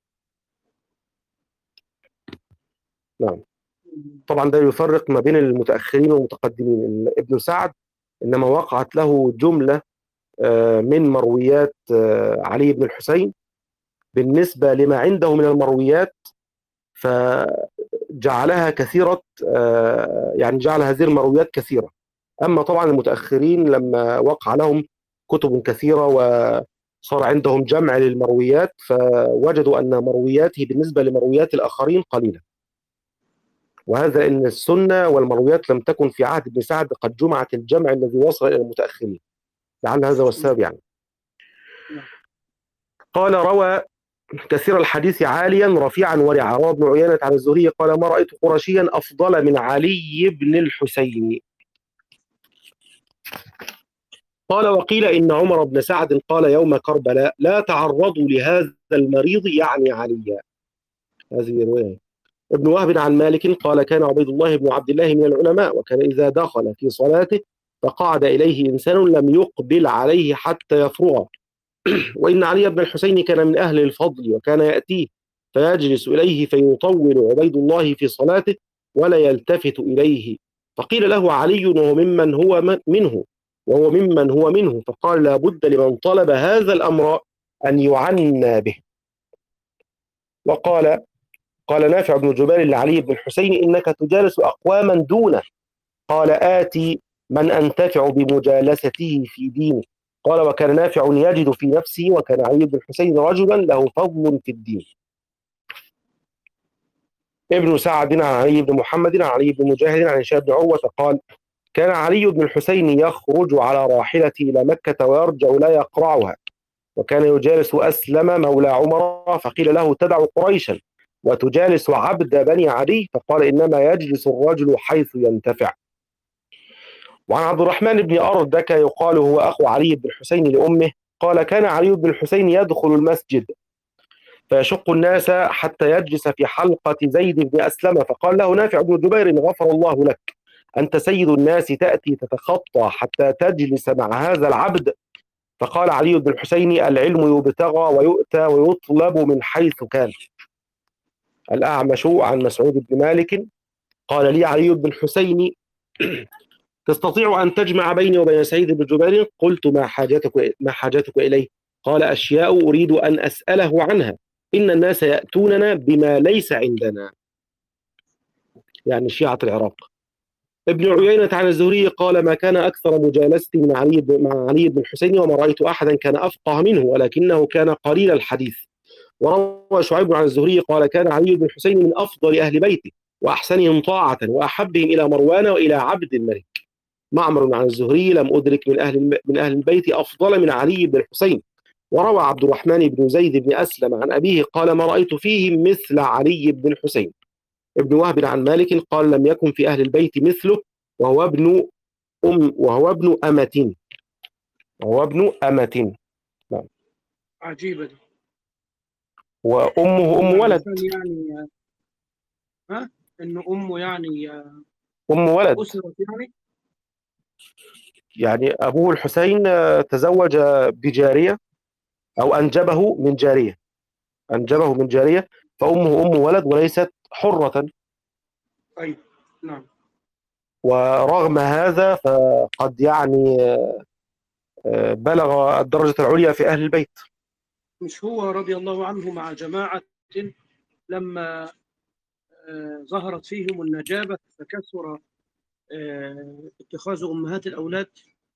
نعم. طبعا ده يفرق ما بين المتأخرين والمتقدمين. ابن سعد إنما وقعت له جملة من مرويات علي بن الحسين بالنسبة لما عنده من المرويات، فجعلها كثيرة، يعني جعل هذه المرويات كثيرة. أما طبعا المتأخرين لما وقع لهم كتب كثيرة وصار عندهم جمع للمرويات، فوجدوا أن مروياته بالنسبة لمرويات الآخرين قليلة، وهذا إن السنة والمرويات لم تكن في عهد ابن سعد قد جمعت الجمع الذي وصل إلى المتأخرين، لعل هذا هو السبب يعني. قال: روى كثير الحديث عاليا رفيعا ورعا. روى ابن عيينة عن الزهري قال ما رأيت قرشيا أفضل من علي بن الحسين. قال وقيل إن عمر بن سعد قال يوم كربلاء لا تعرضوا لهذا المريض يعني عليا. هذه رواية. ابن وهب عن مالك قال كان عبيد الله بن عبد الله من العلماء، وكان إذا دخل في صلاته فقعد إليه إنسان لم يقبل عليه حتى يفرغ، وإن علي بن الحسين كان من أهل الفضل وكان يأتيه فيجلس إليه فيطول عبيد الله في صلاته ولا يلتفت إليه، فقيل له علي وهو ممن هو منه، فقال لا بد لمن طلب هذا الأمر أن يعنى به. قال نافع بن جبير لعلي بن الحسين إنك تجالس أقواما دونه، قال آتي من أنتفع بمجالسته في دينه. قال وكان نافع يجد في نفسه وكان علي بن الحسين رجلا له فضل في الدين. ابن سعد عن علي بن محمد عن علي بن مجاهد عن هشام بن عروة قال كان علي بن الحسين يخرج على راحلته إلى مكة ويرجع لا يقرعها، وكان يجالس أسلم مولى عمر، فقيل له تدع قريشا وتجالس عبد بني عدي، فقال إنما يجلس الرجل حيث ينتفع. وعن عبد الرحمن بن أردك يقال هو أخو علي بن الحسين لأمه قال كان علي بن الحسين يدخل المسجد فيشق الناس حتى يجلس في حلقة زيد بن أسلم، فقال له نافع بن جبير غفر الله لك، أنت سيد الناس تأتي تتخطى حتى تجلس مع هذا العبد؟ فقال علي بن الحسين العلم يبتغى ويؤتى ويطلب من حيث كان. الأعمش عن مسعود بن مالك قال لي علي بن الحسين تستطيع أن تجمع بيني وبين سعيد بن جبير؟ قلت ما حاجتك إليه؟ قال أشياء أريد أن أسأله عنها، إن الناس يأتوننا بما ليس عندنا، يعني شيعة العراق. ابن عيينة عن الزهري قال ما كان أكثر مجالستي مع علي بن الحسين وما رأيت أحدا كان أفقه منه ولكنه كان قليل الحديث. وروى شعيب عن الزهري قال كان علي بن الحسين من أفضل أهل بيته وأحسنهم طاعة وأحبهم إلى مروان وإلى عبد الملك. معمر عن الزهري لم أدرك من أهل البيت أفضل من علي بن الحسين. وروى عبد الرحمن بن زيد بن أسلم عن أبيه قال ما رأيت فيهم مثل علي بن الحسين. ابن وهب عن مالك قال لم يكن في أهل البيت مثله وهو ابن أمة. نعم. عجيبة دي. وأمه أم ولد. يعني إنه أمه يعني أم ولد أسرة يعني أبوه الحسين تزوج بجارية أو أنجبه من جارية فأمه أم ولد وليست حرة. أيوة نعم. ورغم هذا فقد يعني بلغ الدرجة العليا في أهل البيت. مش هو رضي الله عنه مع جماعة لما ظهرت فيهم النجابة فكثر اتخاذ أمهات الأولاد؟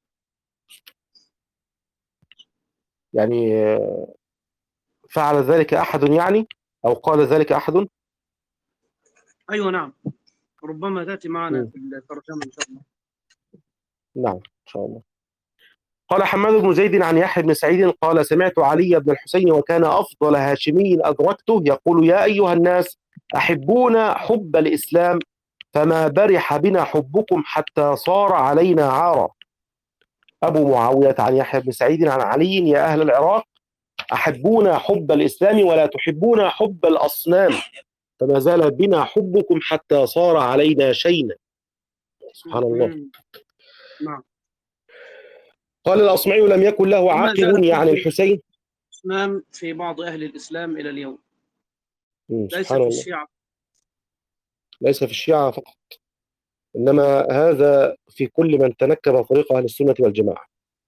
يعني فعل ذلك أحد يعني أو قال ذلك أحد؟ أيوة نعم، ربما تأتي معنا في الترجمة إن شاء الله. نعم إن شاء الله. قال حماد بن زيد عن يحيى بن سعيد قال سمعت علي بن الحسين وكان أفضل هاشمي أدركته يقول يا أيها الناس أحبونا حب الإسلام فما برح بنا حبكم حتى صار علينا عارا. أبو معاوية عن يحيى بن سعيد عن علي يا أهل العراق أحبونا حب الإسلام ولا تحبون حب الأصنام فما زال بنا حبكم حتى صار علينا شينا. سبحان الله. نعم. قال الأصمعي لم يكن له عاقب يعني الحسين الإسلام في بعض أهل الإسلام إلى اليوم، ليس في الشيعة. ليس في الشيعة فقط، إنما هذا في كل من تنكب طريق أهل السنة والجماعة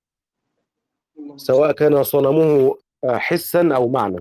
سواء كان صنمه حسا أو معنى.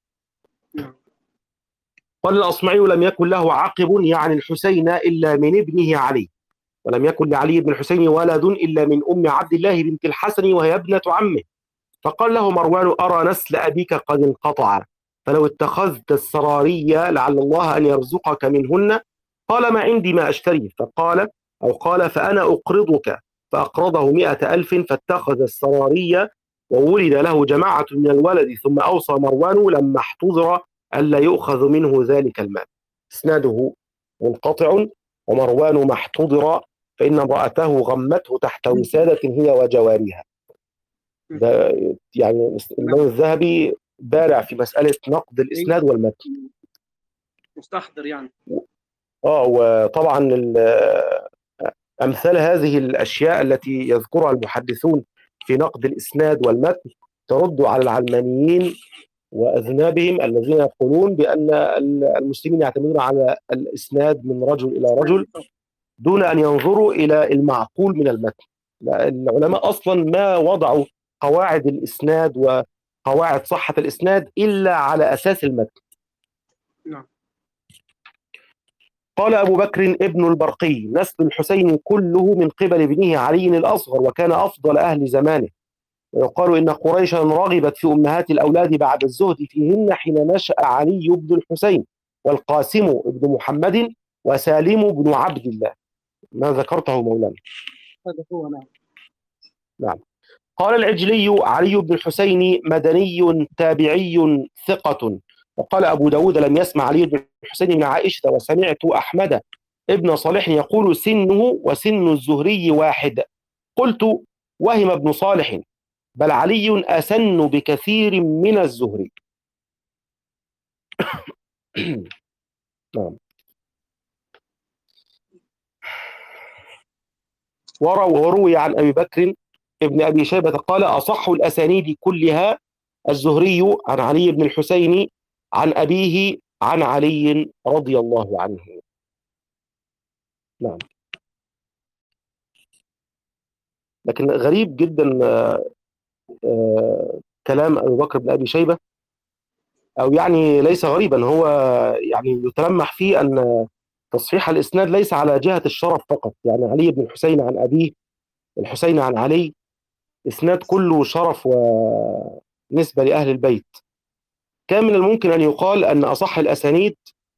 قال الأصمعي لم يكن له عقب يعني الحسين إلا من ابنه علي، ولم يكن لعلي بن الحسين ولد إلا من أم عبد الله بنت الحسن وهي ابنة عمه. فقال له مروان أرى نسل أبيك قد انقطع فلو اتخذت السرارية لعل الله أن يرزقك منهن. قال ما عندي ما أشتري. قال فأنا أقرضك، فأقرضه 100,000 فاتخذ السرارية وولد له جماعة من الولد ثم أوصى مروان لما احتضر ألا يؤخذ منه ذلك المال. إسناده منقطع. ومروان ما احتضر فإن امرأته غمته تحت وسادة هي وجواريها. ده يعني الإمام الذهبي بارع في مسألة نقد الإسناد والمتن، مستحضر يعني. وطبعا أمثال هذه الأشياء التي يذكرها المحدثون في نقد الإسناد والمتن ترد على العلمانيين وأذنابهم الذين يقولون بأن المسلمين يعتمدون على الإسناد من رجل إلى رجل دون أن ينظروا إلى المعقول من المتن. العلماء أصلا ما وضعوا قواعد الإسناد وقواعد صحة الإسناد إلا على أساس المتن. نعم. قال أبو بكر ابن البرقي: نسل الحسين كله من قبل ابنه علي الأصغر، وكان أفضل أهل زمانه. ويقال إن قريشا رغبت في أمهات الأولاد بعد الزهد فيهن حين نشأ علي بن الحسين والقاسم بن محمد وسالم بن عبد الله. ما ذكرته مولانا. هذا هو. نعم. نعم. قال العجلي: علي بن الحسين مدني تابعي ثقة. وقال أبو داود: لم يسمع علي بن الحسين من عائشة، وسمعت أحمد ابن صالح يقول سنه وسن الزهري واحد. قلت: وهم ابن صالح، بل علي أسن بكثير من الزهري. نعم. وروي عن أبي بكر ابن أبي شيبة قال: أصح الأسانيد كلها الزهري عن علي بن الحسين عن أبيه عن علي رضي الله عنه. نعم. لكن غريب جدا كلام أبي بكر بن أبي شيبة، أو يعني ليس غريبا، هو يعني يتلمح فيه أن تصحيح الإسناد ليس على جهة الشرف فقط. يعني علي بن الحسين عن أبيه، الحسين عن علي، إسناد كله شرف ونسبة لأهل البيت. كان من الممكن أن يقال أن أصح الأسانيد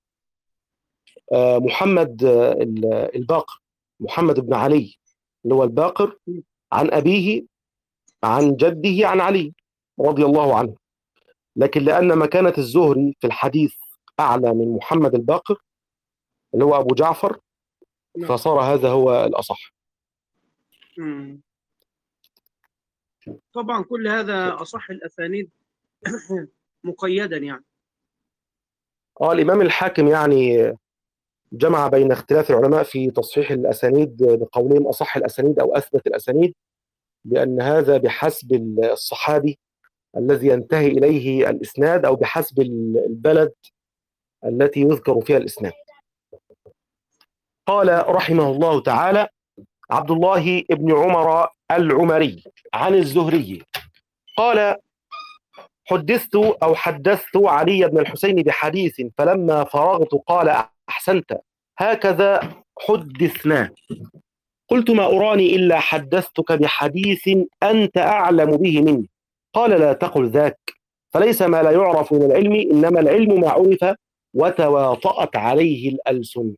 محمد الباقر، محمد بن علي اللي هو الباقر، عن أبيه عن جده عن علي رضي الله عنه. لكن لأن مكانة الزهري في الحديث أعلى من محمد الباقر اللي هو أبو جعفر، فصار هذا هو الأصح. طبعا كل هذا أصح الأسانيد مقيدا يعني. الإمام الحاكم يعني جمع بين اختلاف العلماء في تصحيح الأسانيد بقولهم أصح الأسانيد أو أثبت الأسانيد، بأن هذا بحسب الصحابي الذي ينتهي إليه الإسناد أو بحسب البلد التي يذكر فيها الإسناد. قال رحمه الله تعالى عبد الله بن عمر العمري عن الزهري قال: حدثت علي بن الحسين بحديث، فلما فرغت قال: أحسنت، هكذا حدثنا. قلت: ما أراني إلا حدثتك بحديث أنت أعلم به مني. قال: لا تقل ذاك، فليس ما لا يعرف من العلم، إنما العلم ما عرف وتواطأت عليه الألسن.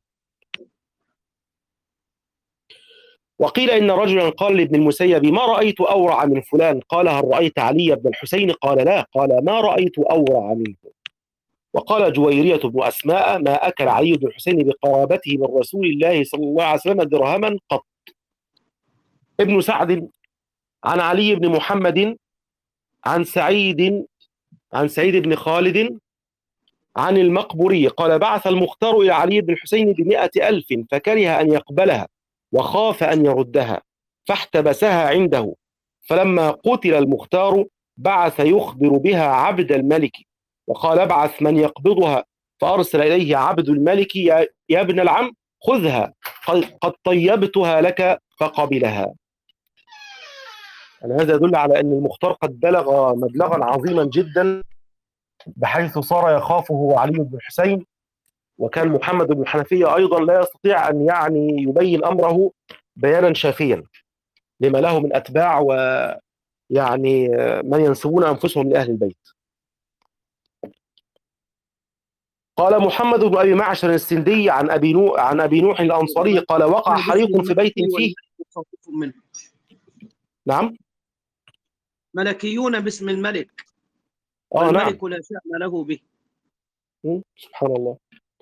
وقيل إن رجلا قال لابن المسيب: ما رأيت أورع من فلان. قال: هل رأيت علي بن الحسين؟ قال: لا. قال: ما رأيت أورع منه. وقال جويرية بن أسماء: ما أكل علي بن الحسين بقرابته من رسول الله صلى الله عليه وسلم درهما قط. ابن سعد عن علي بن محمد عن سعيد بن خالد عن المقبوري قال: بعث المختار إلى علي بن الحسين ب100,000 فكره أن يقبلها وخاف أن يردها فاحتبسها عنده، فلما قتل المختار بعث يخبر بها عبد الملك وقال: ابعث من يقبضها، فأرسل إليه عبد الملك: يا ابن العم، خذها، قد طيبتها لك، فقبلها. يعني هذا يدل على أن المختار قد بلغ مبلغا عظيما جدا بحيث صار يخافه علي بن الحسين. وكان محمد بن الحنفية أيضا لا يستطيع أن يعني يبين أمره بيانا شافيا لما له من أتباع ويعني من ينسبون أنفسهم لأهل البيت. قال محمد بن أبي معشر السندي عن أبي نوح الأنصاري قال: وقع حريق في بيت فيه. نعم. ملكيون باسم الملك، نعم. والملك لا شأن له به. سبحان الله.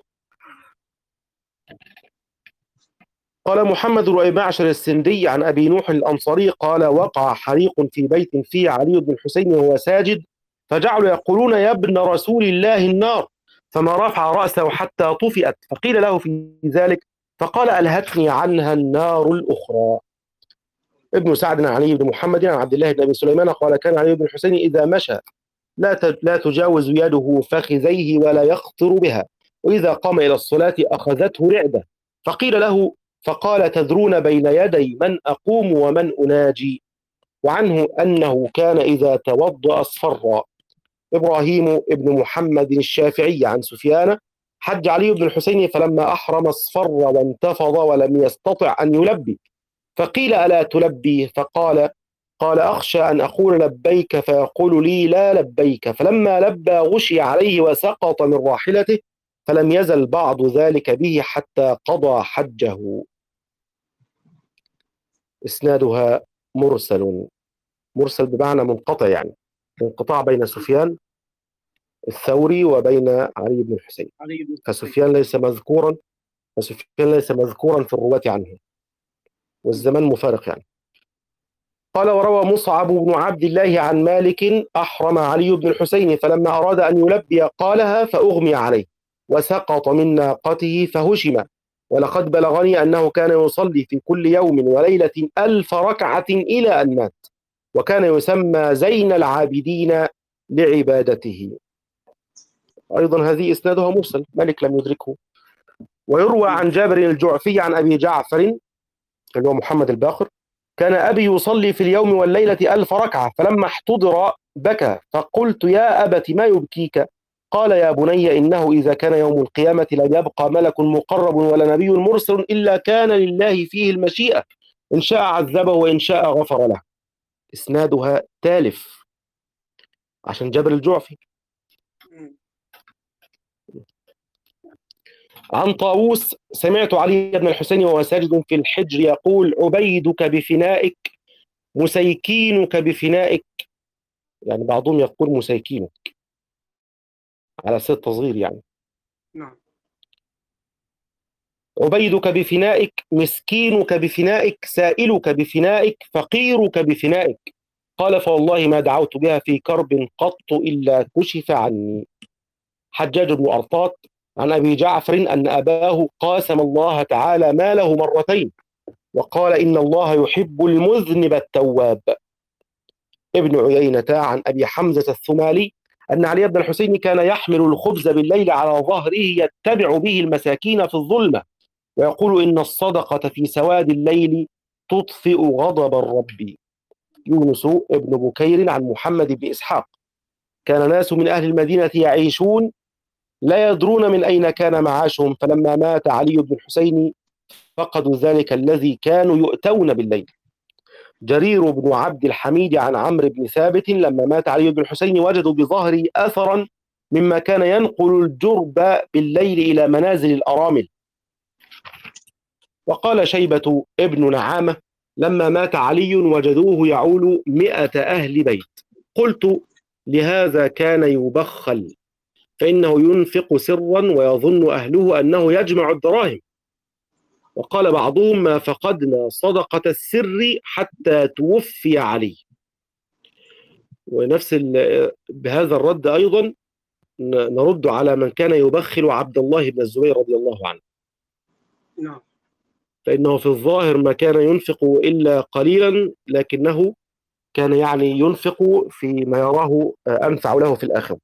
قال محمد بن أبي معشر السندي عن أبي نوح الأنصاري قال: وقع حريق في بيت فيه علي بن الحسين وهو ساجد، فجعلوا يقولون: يا ابن رسول الله النار، فما رفع رأسه حتى طفئت، فقيل له في ذلك فقال: ألهتني عنها النار الأخرى. ابن سعد عن علي بن محمد عن عبد الله بن أبي سليمان قال: كان علي بن الحسين إذا مشى لا تجاوز يده فخذيه ولا يخطر بها، وإذا قام إلى الصلاة أخذته رعدة، فقيل له فقال: تذرون بين يدي من أقوم ومن أناجي. وعنه أنه كان إذا توضأ اصفر. إبراهيم ابن محمد الشافعي عن سفيان: حج علي بن الحسين فلما أحرم اصفر وانتفض ولم يستطع أن يلبي، فقيل: ألا تلبي؟ قال: أخشى أن أقول لبيك فيقول لي لا لبيك، فلما لبى غشي عليه وسقط من راحلته، فلم يزل بعض ذلك به حتى قضى حجه. إسنادها مرسل بمعنى منقطع، يعني انقطاع بين سفيان الثوري وبين علي بن الحسين، فسفيان ليس مذكورا في الرواة عنه، والزمان مفارق يعني. قال: وروى مصعب بن عبد الله عن مالك: أحرم علي بن الحسين فلما أراد أن يلبي قالها فأغمي عليه وسقط من ناقته فهشم، ولقد بلغني أنه كان يصلي في كل يوم وليلة 1000 ركعة إلى أن مات، وكان يسمى زين العابدين لعبادته. أيضا هذه إسنادها مرسل، مالك لم يدركه. ويروى عن جابر الجعفي عن أبي جعفر اللي هو محمد الباقر: كان أبي يصلي في اليوم والليلة 1000 ركعة، فلما احتضر بكى، فقلت: يا أبت ما يبكيك؟ قال: يا بني إنه إذا كان يوم القيامة لم يبقى ملك مقرب ولا نبي مرسل إلا كان لله فيه المشيئة، إن شاء عذبه وإن شاء غفر له. إسنادها تالف عشان جابر الجعفي. عن طاووس: سمعت علي بن الحسين وهو ساجد في الحجر يقول: عبيدك بفنائك، مسيكينك بفنائك، يعني بعضهم يقول مسيكينك على سبيل التصغير يعني. نعم. عبيدك بفنائك، مسكينك بفنائك، سائلك بفنائك، فقيرك بفنائك. قال: فوالله ما دعوت بها في كرب قط إلا كشف عني. حجاج بن أرطاط عن أبي جعفر أن أباه قاسم الله تعالى ماله مرتين، وقال: إن الله يحب المذنب التواب. ابن عيينة عن أبي حمزة الثمالي أن علي بن الحسين كان يحمل الخبز بالليل على ظهره يتبع به المساكين في الظلمة، ويقول: إن الصدقة في سواد الليل تطفئ غضب الرب. يونس ابن بكير عن محمد بن إسحاق: كان ناس من أهل المدينة يعيشون لا يدرون من أين كان معاشهم، فلما مات علي بن الحسين فقدوا ذلك الذي كانوا يؤتون بالليل. جرير بن عبد الحميد عن عمرو بن ثابت: لما مات علي بن الحسين وجدوا بظهره أثرا مما كان ينقل الجرب بالليل إلى منازل الأرامل. وقال شيبة ابن نعامة: لما مات علي وجدوه يعول 100 أهل بيت، قلت: لهذا كان يبخل، فإنه ينفق سرا ويظن أهله أنه يجمع الدراهم. وقال بعضهم: ما فقدنا صدقة السر حتى توفي علي. ونفس بهذا الرد أيضا نرد على من كان يبخل عبد الله بن الزبير رضي الله عنه. نعم. فإنه في الظاهر ما كان ينفق إلا قليلا، لكنه كان يعني ينفق فيما يراه أنفع له في الآخرة.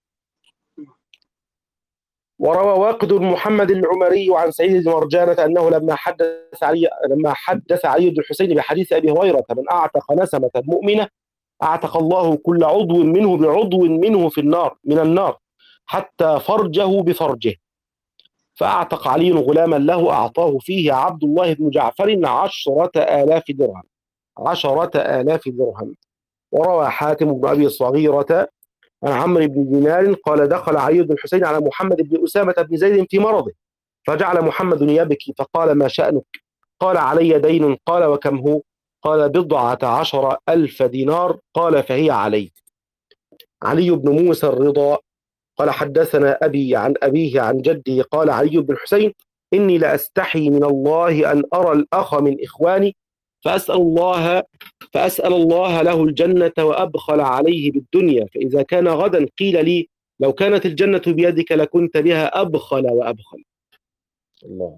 وروى واقد محمد العمري عن سعيد بن مرجانة أنه لما حدث علي بن الحسين بحديث أبي هريرة: من أعتق نسمة مؤمنة أعتق الله كل عضو منه بعضو منه من النار حتى فرجه بفرجه. فأعتق علي غلاما له أعطاه فيه عبد الله بن جعفر 10,000 درهم. وروى حاتم بن أبي صغيرة عن عمرو بن دينار قال: دخل علي بن الحسين على محمد بن أسامة بن زيد في مرضه، فجعل محمد يبكي، فقال: ما شأنك؟ قال: علي دين. قال: وكم هو؟ قال 14,000 دينار. قال فهي علي. علي بن موسى الرضا قال حدثنا أبي عن أبيه عن جده قال علي بن الحسين إني لأستحي من الله أن أرى الأخ من إخواني فأسأل الله له الجنة وأبخل عليه بالدنيا، فإذا كان غدا قيل لي لو كانت الجنة بيدك لكنت بها أبخل وأبخل. الله.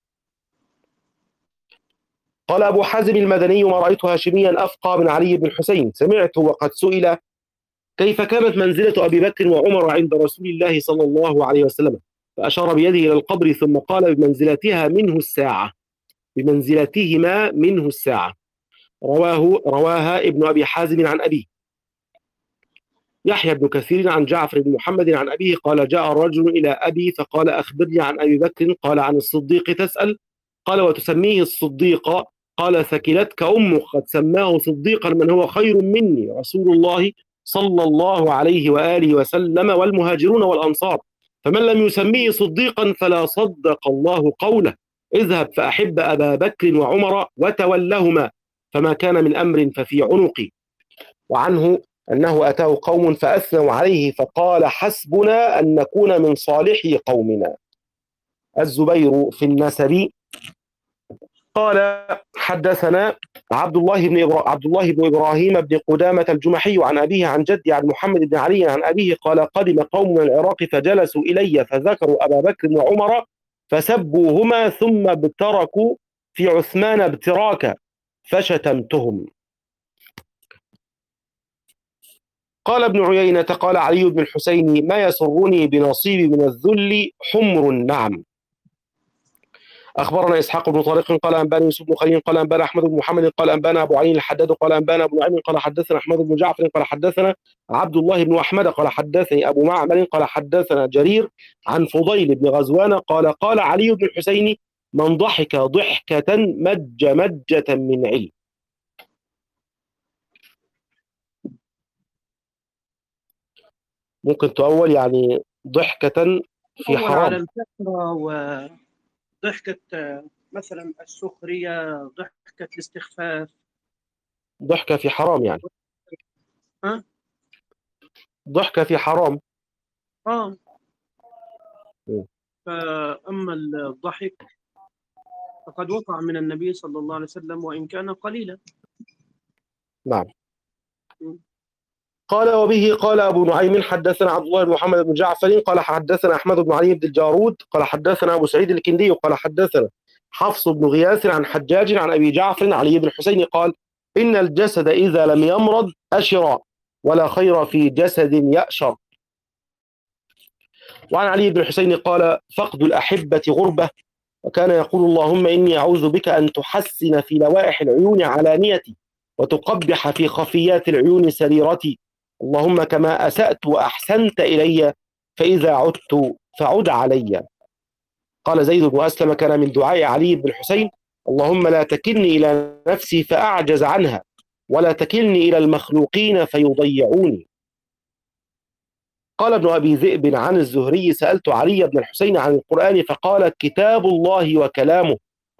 قال أبو حازم المدني ما رأيت هاشميا أفقى من علي بن الحسين. سمعت وقد سئل كيف كانت منزلة أبي بكر وعمر عند رسول الله صلى الله عليه وسلم، فأشار بيده إلى القبر ثم قال بمنزلتها منه الساعة، بمنزلتهما منه الساعة. رواها ابن أبي حازم عن أبيه. يحيى بن كثير عن جعفر بن محمد عن أبيه قال جاء رجل إلى أبي فقال أخبرني عن أبي بكر. قال عن الصديق تسأل؟ قال وتسميه الصديق؟ قال ثكلتك أمك، قد سماه صديقا من هو خير مني رسول الله صلى الله عليه وآله وسلم والمهاجرون والأنصار، فمن لم يسميه صديقا فلا صدق الله قوله. اذهب فأحب أبا بكر وعمر وتولهما، فما كان من أمر ففي عنقي. وعنه أنه أتاه قوم فأثنوا عليه فقال حسبنا أن نكون من صالحي قومنا. الزبير في النسب قال حدثنا عبد الله بن إبراهيم بن قدامة الجمحي عن أبيه عن جدي عن محمد بن علي عن أبيه قال قدم قوم من العراق فجلسوا إلي فذكروا أبا بكر وعمر فسبوهما ثم ابتركوا في عثمان ابتراكا فشتمتهم. قال ابن عيينة قال علي بن الحسين ما يسرني بنصيبي من الذل حمر النعم. أخبرنا إسحاق بن طارق قال أنبانا يوسف بن خليل قال أنبانا أحمد بن محمد قال أنبانا أبو علي الحداد قال أنبانا أبو نعيم قال حدثنا أحمد بن جعفر قال حدثنا عبد الله بن أحمد قال حدثني أبو معمر قال حدثنا جرير عن فضيل بن غزوان قال قال علي بن الحسين من ضحك ضحكة مجة من علم. ممكن تؤول يعني ضحكة في على حرام. الكثرة وضحكة مثلا السخرية، ضحكة الاستخفاف. ضحكة في حرام يعني. ها؟ ضحكة في حرام. فأما الضحك فقد وقع من النبي صلى الله عليه وسلم وإن كان قليلا. نعم. قال وبه قال أبو نعيم حدثنا عبد الله بن محمد بن جعفر قال حدثنا أحمد بن علي بن الجارود قال حدثنا أبو سعيد الكندي قال حدثنا حفص بن غياث عن حجاج عن أبي جعفر علي بن الحسين قال إن الجسد إذا لم يمرض أشر ولا خير في جسد يأشر. وعن علي بن الحسين قال فقد الأحبة غربة، وكان يقول اللهم إني أعوذ بك أن تحسن في لوائح العيون علانيتي وتقبح في خفيات العيون سريرتي، اللهم كما أسأت وأحسنت إلي فإذا عدت فعد علي. قال زيد بن أسلم كان من دعاء علي بن الحسين اللهم لا تكلني إلى نفسي فأعجز عنها ولا تكلني إلى المخلوقين فيضيعوني. قال ابن أبي ذئب عن الزهري سألت علي بن الحسين عن القرآن فقال كتاب الله وكلامه.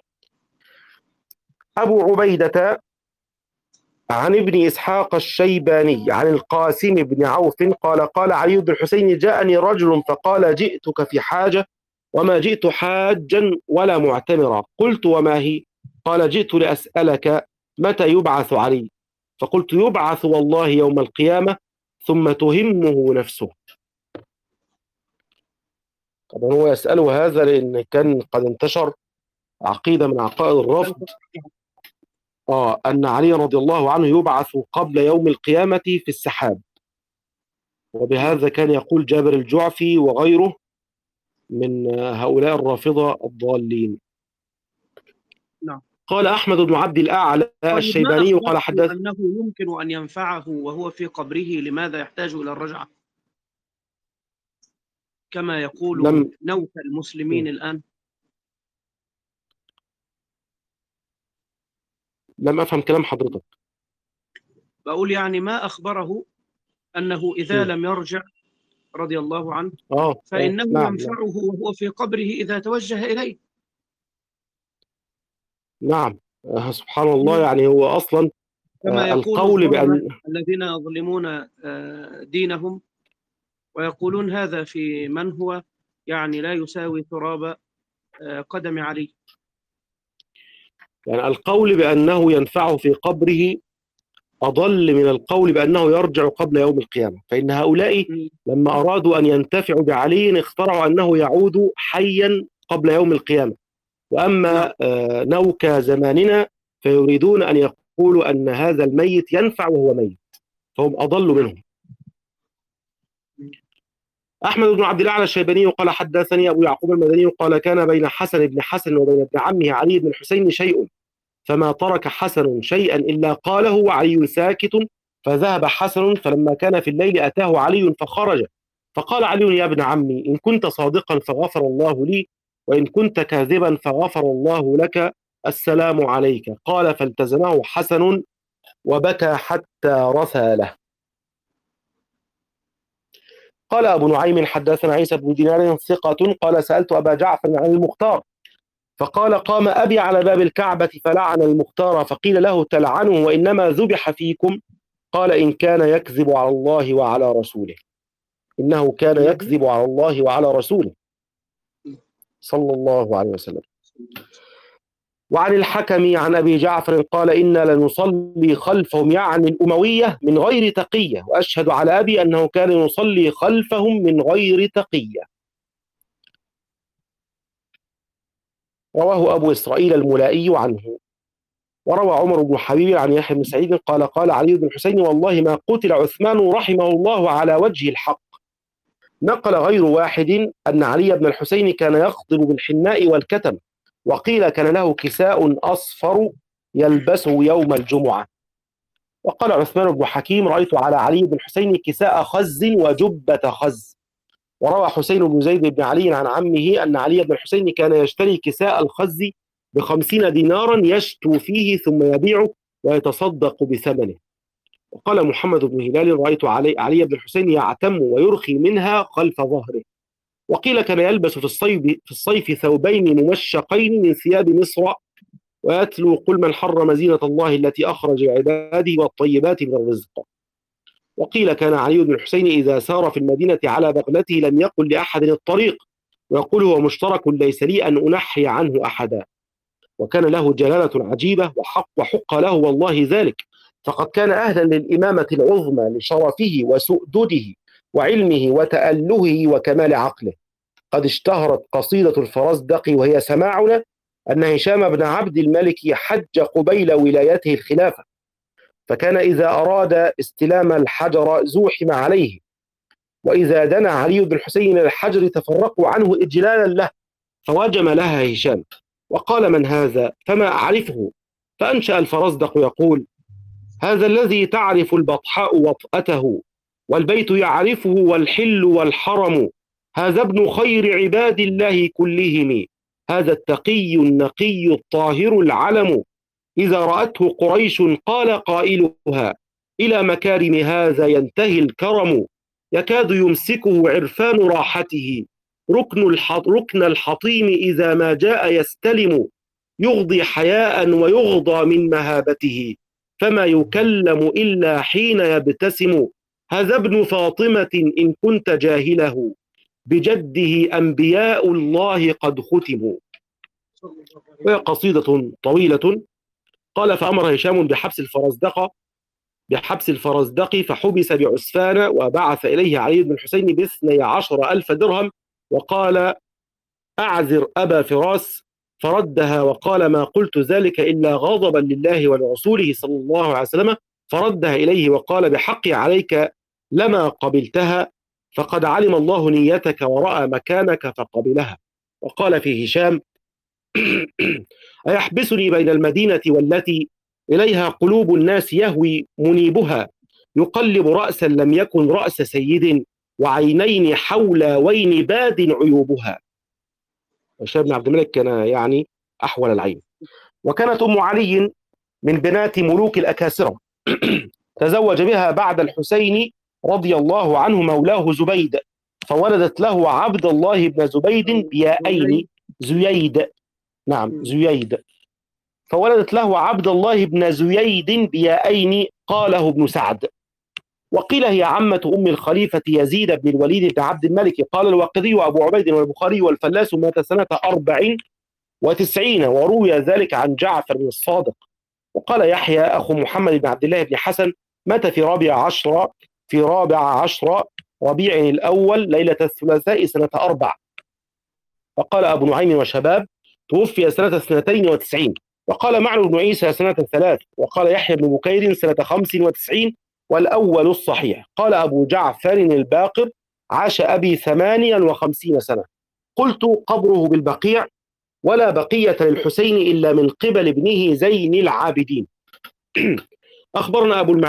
أبو عبيدة عن ابن إسحاق الشيباني عن القاسم بن عوف قال قال علي بن الحسين جاءني رجل فقال جئتك في حاجة وما جئت حاجا ولا معتمرا. قلت وما هي؟ قال جئت لأسألك متى يبعث علي؟ فقلت يبعث والله يوم القيامة ثم تهمه نفسه. طبعا هو يسأله هذا لأن كان قد انتشر عقيدة من عقائد الرفض أن علي رضي الله عنه يبعث قبل يوم القيامة في السحاب، وبهذا كان يقول جابر الجعفي وغيره من هؤلاء الرافضة الضالين. نعم. قال أحمد بن عبد الأعلى الشيباني قال حدث أنه يمكن أن ينفعه وهو في قبره، لماذا يحتاج إلى الرجعة كما يقول نوك المسلمين الآن؟ لم أفهم كلام حضرتك. بقول يعني ما أخبره أنه إذا لم يرجع رضي الله عنه فإنه ينفعه وهو في قبره إذا توجه إليه. نعم. سبحان الله. يعني هو أصلا كما يقول القول الظلمة بأن الذين يظلمون دينهم ويقولون هذا في من هو يعني لا يساوي تراب قدم علي. يعني القول بأنه ينفعه في قبره أضل من القول بأنه يرجع قبل يوم القيامة. فإن هؤلاء م. لما أرادوا أن ينتفعوا بعلي اخترعوا أنه يعود حيا قبل يوم القيامة. نعم. وأما نوك زماننا فيريدون أن يقولوا أن هذا الميت ينفع وهو ميت، فهم أضل نعم. منهم. أحمد بن عبد الأعلى الشيباني قال حدثني أبو يعقوب المدني قال كان بين حسن بن حسن وبين ابن عمه علي بن الحسين شيء، فما ترك حسن شيئا إلا قاله وعلي ساكت، فذهب حسن فلما كان في الليل أتاه علي فخرج، فقال علي يا ابن عمي إن كنت صادقا فغفر الله لي، وإن كنت كاذبا فغفر الله لك، السلام عليك. قال فالتزمه حسن وبكى حتى رثى له. قال أبو نعيم حدثنا عيسى بن دينار ثقة قال سألت أبا جعفر عن المختار فقال قام أبي على باب الكعبة فلعن المختار، فقيل له تلعنه وإنما ذبح فيكم؟ قال إن كان يكذب على الله وعلى رسوله، إنه كان يكذب على الله وعلى رسوله صلى الله عليه وسلم. وعن الحكم عن أبي جعفر قال إنا لنصلي خلفهم، يعني الأموية، من غير تقية، وأشهد على أبي أنه كان يصلي خلفهم من غير تقية. رواه أبو إسرائيل الملائي عنه. وروى عمر بن حبيب عن يحيى بن سعيد قال قال علي بن الحسين والله ما قتل عثمان رحمه الله على وجه الحق. نقل غير واحد أن علي بن الحسين كان يخضب بالحناء والكتم، وقيل كان له كساء أصفر يلبسه يوم الجمعة. وقال عثمان بن حكيم رأيت على علي بن الحسين كساء خز وجبة خز. وروى حسين بن زيد بن علي عن عمه أن علي بن الحسين كان يشتري كساء الخز ب50 دينارا يشتو فيه ثم يبيعه ويتصدق بثمنه. وقال محمد بن هلال رأيت علي بن الحسين يعتم ويرخي منها خلف ظهره. وقيل كان يلبس في الصيف ثوبين ممشقين من ثياب مصر ويتلو قل من حرم زينة الله التي أخرج عباده والطيبات من الرزق. وقيل كان علي بن الحسين إذا سار في المدينة على بغلته لم يقل لأحد الطريق، ويقول هو مشترك ليس لي أن أنحي عنه أحدا. وكان له جلالة عجيبة وحق له والله ذلك، فقد كان أهلا للإمامة العظمى لشرفه وسؤدده وعلمه وتأله وكمال عقله. قد اشتهرت قصيدة الفرزدق وهي سماعنا أن هشام بن عبد الملك حج قبيل ولايته الخلافة، فكان إذا أراد استلام الحجر زوحم عليه، وإذا دنا علي بن الحسين من الحجر تفرقوا عنه إجلالا له، فوجم لها هشام وقال من هذا؟ فما أعرفه. فأنشأ الفرزدق يقول هذا الذي تعرف البطحاء وطأته والبيت يعرفه والحل والحرم، هذا ابن خير عباد الله كلهم، هذا التقي النقي الطاهر العلم، إذا رأته قريش قال قائلها إلى مكارم هذا ينتهي الكرم، يكاد يمسكه عرفان راحته، ركن الحطيم إذا ما جاء يستلم، يغضي حياء ويغضى من مهابته، فما يكلم إلا حين يبتسم، هذا ابن فاطمة إن كنت جاهله، بجده أنبياء الله قد ختموا. وهي قصيدة طويلة. قال فأمر هشام بحبس الفرزدق فحبس بعسفان، وبعث إليه علي بن الحسين ب12,000 درهم، وقال أعذر أبا فراس، فردها وقال ما قلت ذلك إلا غضبا لله ولرسوله صلى الله عليه وسلم، فردها إليه وقال بحقي عليك لما قبلتها، فقد علم الله نيتك ورأى مكانك فقبلها. وقال في هشام أيحبسني بين المدينة والتي إليها قلوب الناس يهوي منيبها، يقلب رأسا لم يكن رأس سيد، وعينين حولوين باد عيوبها. هشام بن عبد الملك كان يعني أحول العين. وكانت أم علي من بنات ملوك الأكاسرة تزوج بها بعد الحسين رضي الله عنه مولاه زبيد، فولدت له عبد الله بن زبيد بيائين زييد. نعم زييد. فولدت له عبد الله بن زييد بيائين قاله ابن سعد. وقيل هي عمة أم الخليفة يزيد بن الوليد بن عبد الملك. قال الواقدي وأبو عبيد والبخاري والفلاس مات سنة 94، وروي ذلك عن جعفر بن الصادق. وقال يحيى أخو محمد بن عبد الله بن حسن مات في رابع عشر ربيع الأول ليلة الثلاثاء سنة 4. وقال أبو نعيم وشباب توفي سنة 92. وقال معن بن عيسى سنة 3. وقال يحيى بن بكير سنة 95، والأول الصحيح. قال أبو جعفر الباقر عاش أبي 58 سنة. قلت قبره بالبقيع، ولا بقية للحسين إلا من قبل ابنه زين العابدين. أخبرنا أبو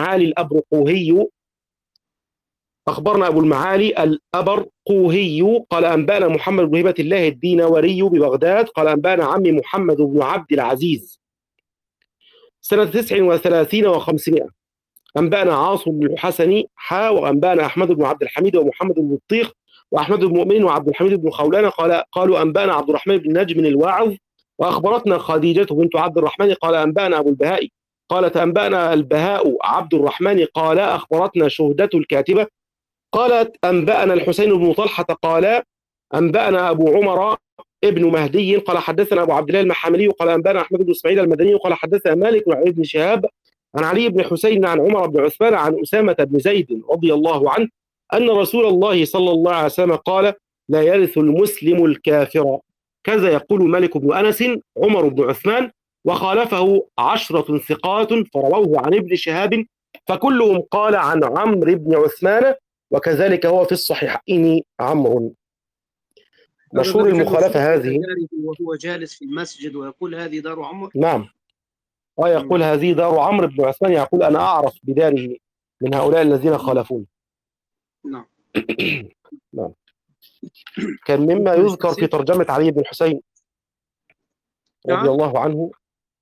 المعالي الأبرقوهي قال أنبانا محمد بن هبة الله الدينوري ببغداد قال أنبانا عمي محمد بن عبد العزيز سنة 39 و500. أنبانا عاصم بن الحسن وأنبانا أحمد بن عبد الحميد ومحمد بن الطيخ وأحمد بن مؤمن وعبد الحميد بن خولان قالوا أنبانا عبد الرحمن بن نجم الواعظ. وأخبرتنا خديجة بنت عبد الرحمن قال أنبانا أبو البهاء قالت أنبانا البهاء عبد الرحمن قال أخبرتنا شهدة الكاتبة قالت أنبانا الحسين بن طلحة قال أنبانا أبو عمر ابن مهدي قال حدثنا أبو عبد الله المحاملي قال أنبانا أحمد بن إسماعيل المدني قال حدثنا مالك عن ابن شهاب عن علي بن حسين عن عمر بن عثمان عن أسامة بن زيد رضي الله عنه أن رسول الله صلى الله عليه وسلم قال لا يرث المسلم الكافر. كذا يقول مالك بن أنس عمر بن عثمان، وخالفه 10 ثقات فرووه عن ابن شهاب فكلهم قال عن عمرو بن عثمان، وكذلك هو في الصحيحين عمرو. مشهور المخالفة هذه وهو جالس في المسجد ويقول هذه دار عمر. نعم، ويقول هذه دار عمرو بن عثمان، يقول أنا أعرف بداره من هؤلاء الذين خالفون. نعم. نعم. كان مما يذكر في ترجمة علي بن الحسين رضي الله عنه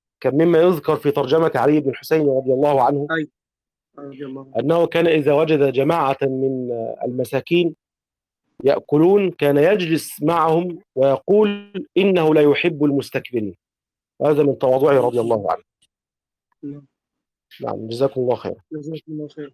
أنه كان إذا وجد جماعة من المساكين يأكلون كان يجلس معهم ويقول إنه لا يحب المستكبرين. هذا من تواضعه رضي الله عنه. نعم، جزاكم الله خير. جزاكم الله خير.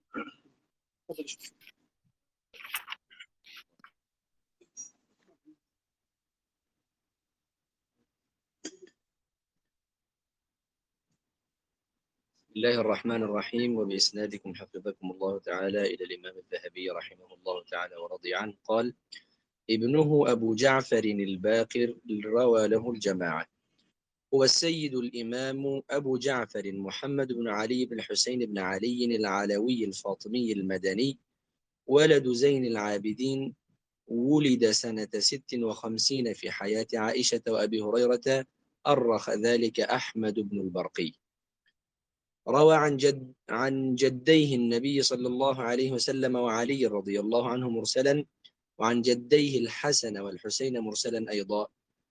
بسم الله الرحمن الرحيم. وبإسنادكم حفظكم الله تعالى إلى الإمام الذهبي رحمه الله تعالى ورضي عنه قال ابنه أبو جعفر الباقر روى له الجماعة. هو السيد الإمام أبو جعفر محمد بن علي بن حسين بن علي العلوي الفاطمي المدني ولد زين العابدين، ولد سنة 56 في حياة عائشة وأبي هريرة، أرخ ذلك أحمد بن البرقي. روى عن جديه النبي صلى الله عليه وسلم وعلي رضي الله عنه مرسلا، وعن جديه الحسن والحسين مرسلا أيضا،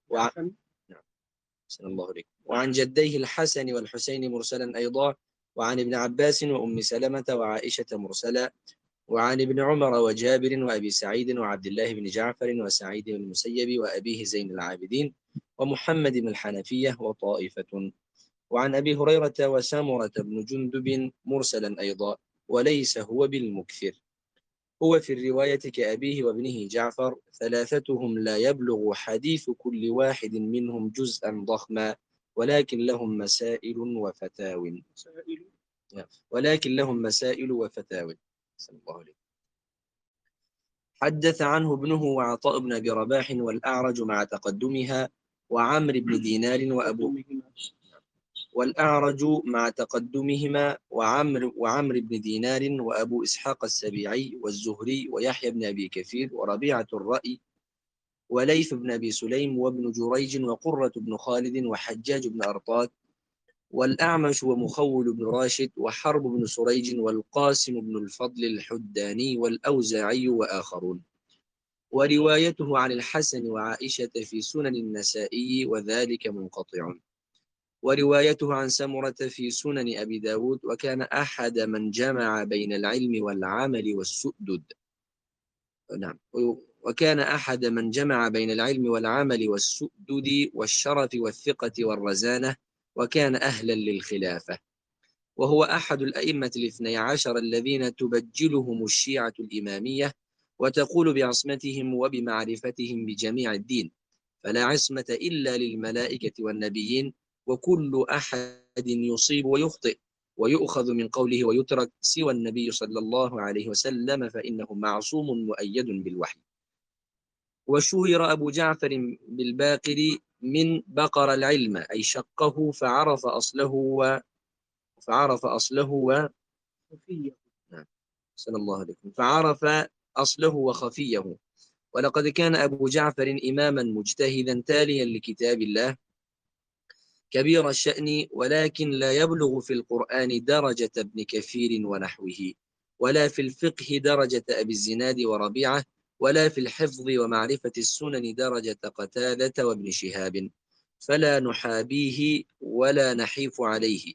وعن جديه الحسن والحسين مرسلا أيضا، وعن ابن عباس وأم سلمة وعائشة مرسلا، وعن ابن عمر وجابر وأبي سعيد وعبد الله بن جعفر وسعيد بن المسيب وأبيه زين العابدين ومحمد بن الحنفية وطائفة، وعن أبي هريرة وسامرة بن جندب مرسلا أيضا، وليس هو بالمكثر. هو في الرواية كأبيه وابنه جعفر، ثلاثتهم لا يبلغ حديث كل واحد منهم جزءا ضخما، ولكن لهم مسائل وفتاوى. صلى الله عليه. حدث عنه ابنه وعطاء بن أبي رباح والأعرج مع تقدمها، وعمر بن دينار والأعرج مع تقدمهما، وعمر بن دينار وأبو إسحاق السبيعي والزهري ويحيى بن أبي كثير وربيعة الرأي وليث بن أبي سليم وابن جريج وقرة بن خالد وحجاج بن أرطات والأعمش ومخول بن راشد وحرب بن سريج والقاسم بن الفضل الحداني والأوزاعي وآخرون. وروايته عن الحسن وعائشة في سنن النسائي وذلك منقطع. وروايته عن سمرة في سنن أبي داود، وكان أحد من جمع بين العلم والعمل والسؤدد. نعم، وكان أحد من جمع بين العلم والعمل والسؤدد والشرف والثقة والرزانة وكان أهلا للخلافة، وهو أحد الأئمة الاثني عشر الذين تبجلهم الشيعة الإمامية وتقول بعصمتهم وبمعرفتهم بجميع الدين، فلا عصمة إلا للملائكة والنبيين، وكل أحد يصيب ويخطئ ويؤخذ من قوله ويترك سوى النبي صلى الله عليه وسلم فإنه معصوم مؤيد بالوحي. وشهر أبو جعفر بالباقر من بقر العلم، أي شقه فعرف أصله خفية. نعم. صلى الله عليكم. فعرف أصله وخفيه. ولقد كان أبو جعفر إماما مجتهدا تاليا لكتاب الله كبير الشأن، ولكن لا يبلغ في القرآن درجة ابن كثير ونحوه، ولا في الفقه درجة أبي الزناد وربيعة، ولا في الحفظ ومعرفة السنن درجة قتادة وابن شهاب، فلا نحابيه ولا نحيف عليه،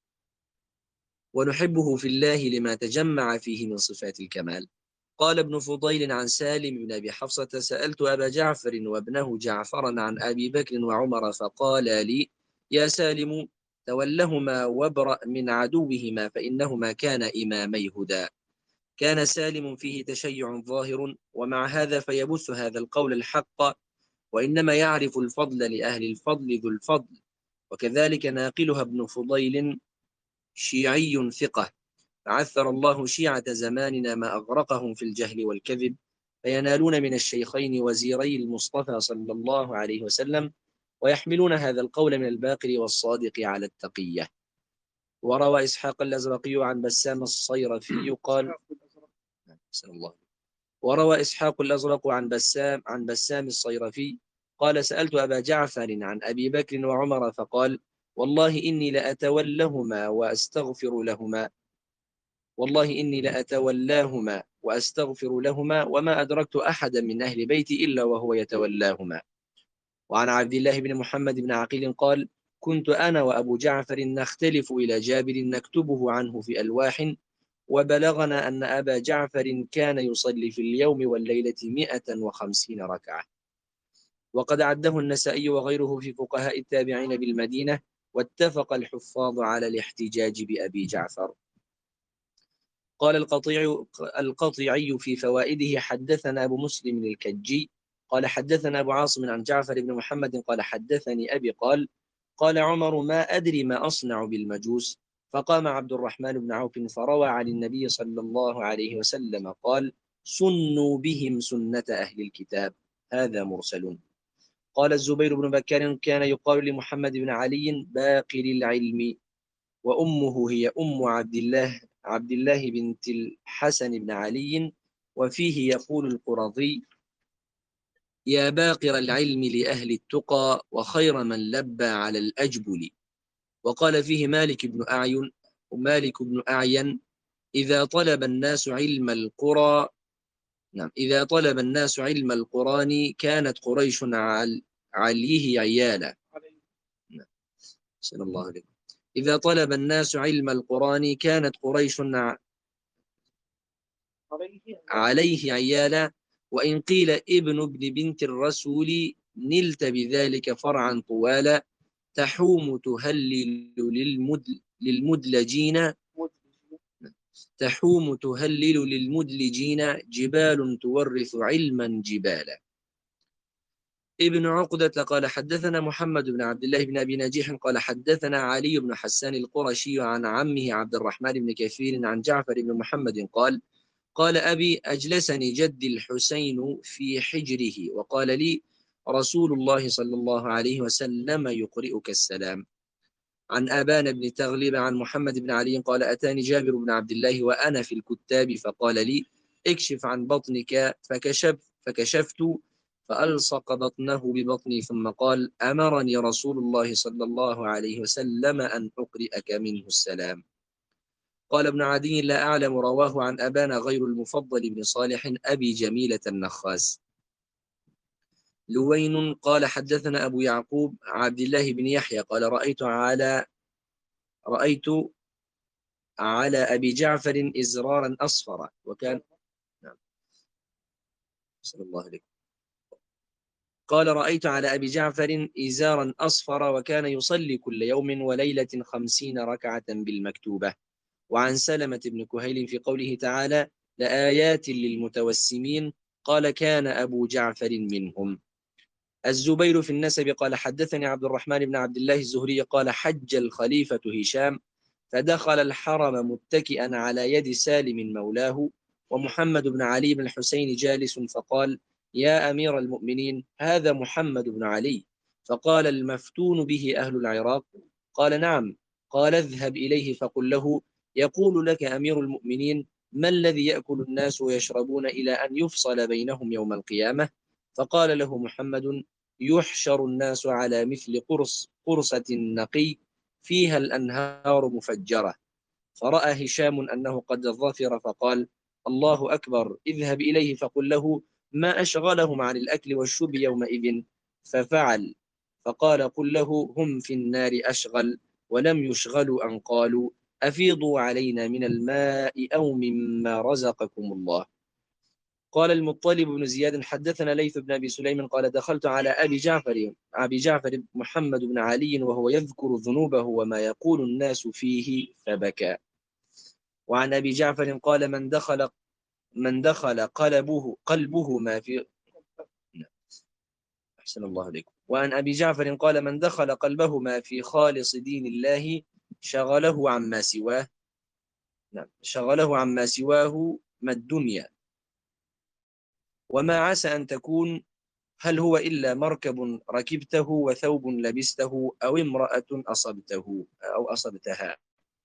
ونحبه في الله لما تجمع فيه من صفات الكمال. قال ابن فضيل عن سالم بن أبي حفصة: سألت أبا جعفر وابنه جعفرا عن أبي بكر وعمر فقال لي: يا سالم، تولهما وابرأ من عدوهما فإنهما كانا إمامي هدى. كان سالم فيه تشيع ظاهر، ومع هذا فيبث هذا القول الحق، وإنما يعرف الفضل لأهل الفضل ذو الفضل. وكذلك ناقلها ابن فضيل شيعي ثقة، فعثر الله شيعة زماننا ما أغرقهم في الجهل والكذب، فينالون من الشيخين وزيري المصطفى صلى الله عليه وسلم، ويحملون هذا القول من الباقر والصادق على التقية. وروى إسحاق الأزرقي عن بسام الصيرفي قال: وروى إسحاق الأزرق عن بسام الصيرفي قال: سألت أبا جعفر عن أبي بكر وعمر فقال: والله إني لأتولاهما وأستغفر لهما وما أدركت أحدا من أهل بيتي إلا وهو يتولاهما. وعن عبد الله بن محمد بن عقيل قال: كنت أنا وأبو جعفر نختلف إلى جابر نكتبه عنه في ألواح، وبلغنا أن أبا جعفر كان يصلي في اليوم والليلة 150 ركعة. وقد عده النسائي وغيره في فقهاء التابعين بالمدينة، واتفق الحفاظ على الاحتجاج بأبي جعفر. قال القطيعي في فوائده: حدثنا أبو مسلم الكجي قال حدثنا أبو عاصم عن جعفر بن محمد قال حدثني أبي قال: قال عمر: ما أدري ما أصنع بالمجوس. فقام عبد الرحمن بن عوف فروى عن النبي صلى الله عليه وسلم قال: سنوا بهم سنة أهل الكتاب. هذا مرسل. قال الزبير بن بكر: كان يقال لمحمد بن علي باقر العلم، وأمه هي أم عبد الله بنت الحسن بن علي. وفيه يقول القرظي: يا باقر العلم لأهل التقى، وخير من لبى على الأجبل. وقال فيه مالك بن أعين: إذا طلب الناس علم القرى إذا طلب الناس علم القرآن كانت قريش عليه عيالا. صلى الله عليه. إذا طلب الناس علم القرآن كانت قريش عليه عيالا، وإن قيل ابن بنت الرسول نلت بذلك فرعا طوالا. تحوم تهلل للمدلجين جبال تورث علما جبالا. ابن عقدة قال حدثنا محمد بن عبد الله بن أبي نجيح قال حدثنا علي بن حسان القرشي عن عمه عبد الرحمن بن كثير عن جعفر بن محمد قال: قال أبي: أجلسني جدي الحسين في حجره وقال لي: رسول الله صلى الله عليه وسلم يقرئك السلام. عن آبان بن تغلب عن محمد بن علي قال: أتاني جابر بن عبد الله وأنا في الكتاب فقال لي: اكشف عن بطنك. فكشفت فألصق بطنه ببطني ثم قال: أمرني رسول الله صلى الله عليه وسلم أن أقرئك منه السلام. قال ابن عدي: لا أعلم رواه عن أبان غير المفضل بن صالح أبي جميلة النخاس. لوين قال حدثنا أبو يعقوب عبد الله بن يحيى قال: رأيت على أبي جعفر إزرارا أصفر وكان. نعم. صلى الله عليه. قال رأيت على أبي جعفر إزارا أصفر وكان يصلي كل يوم وليلة 50 ركعة بالمكتوبة. وعن سلمة بن كهيل في قوله تعالى لآيات للمتوسمين قال كان أبو جعفر منهم. الزبير في النسب قال حدثني عبد الرحمن بن عبد الله الزهري قال حج الخليفة هشام فدخل الحرم متكئا على يد سالم مولاه ومحمد بن علي بن الحسين جالس فقال يا أمير المؤمنين هذا محمد بن علي. فقال المفتون به أهل العراق. قال نعم. قال اذهب إليه فقل له يقول لك أمير المؤمنين ما الذي يأكل الناس ويشربون إلى أن يفصل بينهم يوم القيامة. فقال له محمد يحشر الناس على مثل قرصة نقي فيها الأنهار مفجرة. فرأى هشام أنه قد ظفر فقال الله أكبر اذهب إليه فقل له ما أشغلهم عن الأكل والشرب يومئذ. ففعل. فقال قل له هم في النار أشغل ولم يشغلوا أن قالوا أفيضوا علينا من الماء أو مما رزقكم الله. قال المطلب بن زياد حدثنا ليث بن أبي سليم قال دخلت على أبي جعفر محمد بن علي وهو يذكر ذنوبه وما يقول الناس فيه فبكى. وعن أبي جعفر قال من دخل قلبه ما في أحسن الله عليكم. وعن أبي جعفر قال من دخل قلبه ما في خالص دين الله شغله عما سواه. نعم شغله عما سواه ما الدنيا وما عسى أن تكون هل هو إلا مركب ركبته وثوب لبسته أو امرأة أصبته أو أصبتها.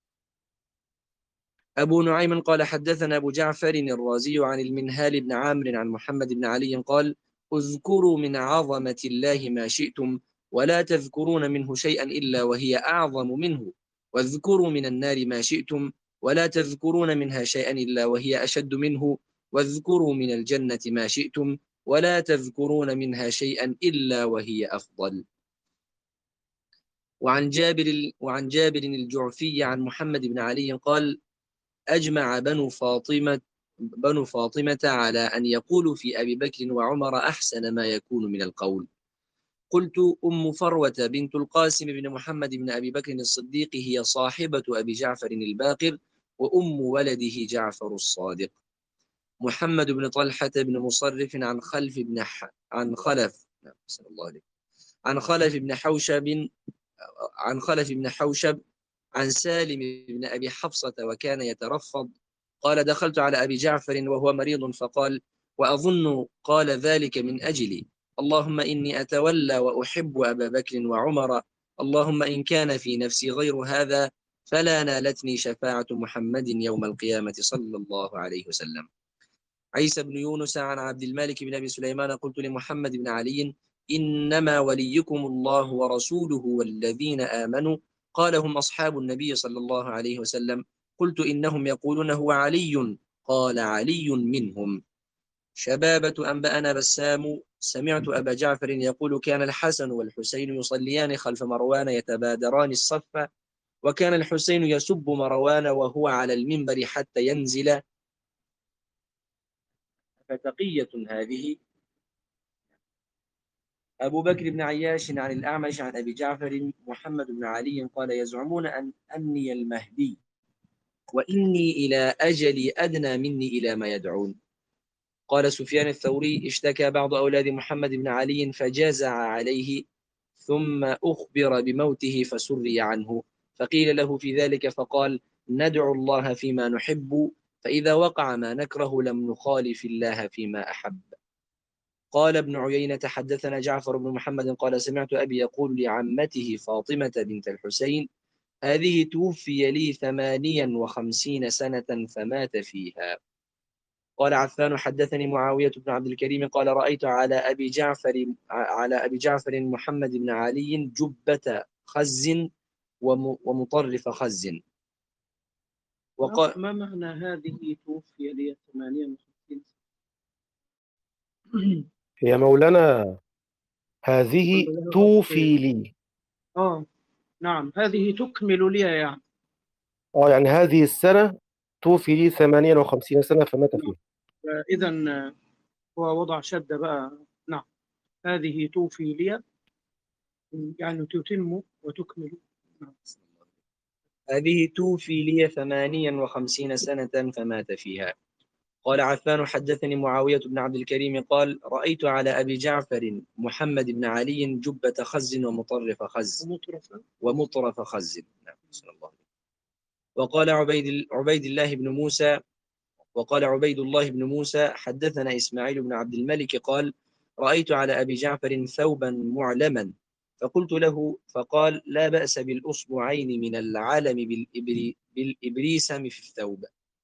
أبو نعيم قال حدثنا أبو جعفر الرازي عن المنهال بن عامر عن محمد بن علي قال اذكروا من عظمة الله ما شئتم ولا تذكرون منه شيئا إلا وهي أعظم منه واذكروا من النار ما شئتم ولا تذكرون منها شيئا إلا وهي أشد منه واذكروا من الجنة ما شئتم ولا تذكرون منها شيئا إلا وهي أفضل. وعن جابر الجعفي عن محمد بن علي قال أجمع بنو فاطمة على أن يقولوا في أبي بكر وعمر أحسن ما يكون من القول. قلت أم فروة بنت القاسم بن محمد بن أبي بكر الصديق هي صاحبة أبي جعفر الباقر وأم ولده جعفر الصادق. محمد بن طلحة بن مصرف عن خلف بن حوشب عن سالم بن أبي حفصة وكان يترفض قال دخلت على أبي جعفر وهو مريض فقال وأظن قال ذلك من أجلي اللهم إني أتولى وأحب أبا بكر وعمر اللهم إن كان في نفسي غير هذا فلا نالتني شفاعة محمد يوم القيامة صلى الله عليه وسلم. عيسى بن يونس عن عبد الملك بن أبي سليمان قلت لمحمد بن علي إنما وليكم الله ورسوله والذين آمنوا قال هم أصحاب النبي صلى الله عليه وسلم. قلت إنهم يقولون هو علي قال علي منهم. شبابة أنبأنا بسام سمعت أبا جعفر يقول كان الحسن والحسين يصليان خلف مروان يتبادران الصف وكان الحسين يسب مروان وهو على المنبر حتى ينزل فتقية هذه. أبو بكر بن عياش عن الأعمش عن أبي جعفر محمد بن علي قال يزعمون أني المهدي وإني إلى أجلي أدنى مني إلى ما يدعون. قال سفيان الثوري اشتكى بعض أولاد محمد بن علي فجازع عليه ثم أخبر بموته فسري عنه فقيل له في ذلك فقال ندعو الله فيما نحب فإذا وقع ما نكره لم نخالف الله فيما أحب. قال ابن عيينة حدثنا جعفر بن محمد قال سمعت أبي يقول لعمته فاطمة بنت الحسين هذه توفي لي 58 سنة فمات فيها. قال عفان حدثني معاوية بن عبد الكريم قال رأيت على أبي جعفر محمد بن علي جبة خز ومطرف خز. ما معنى هذه توفي لي 58 يا مولانا هذه توفي لي نعم هذه تكمل لي يعني يعني هذه السنة توفي لي 58 سنة فمات فيها. إذا هو وضع شدة بقى. نعم هذه توفي لي، يعني تتم وتكمل. هذه توفي لي 58 سنة فمات فيها. قال عفان حدثني معاوية بن عبد الكريم قال رأيت على أبي جعفر محمد بن علي جبة خز ومطرف خز. نعم. وقال عبيد الله بن موسى حدثنا إسماعيل بن عبد الملك قال رأيت على أبي جعفر ثوبا معلما فقلت له فقال لا بأس بالأصبعين من العلم بالإبريسم في الثوب.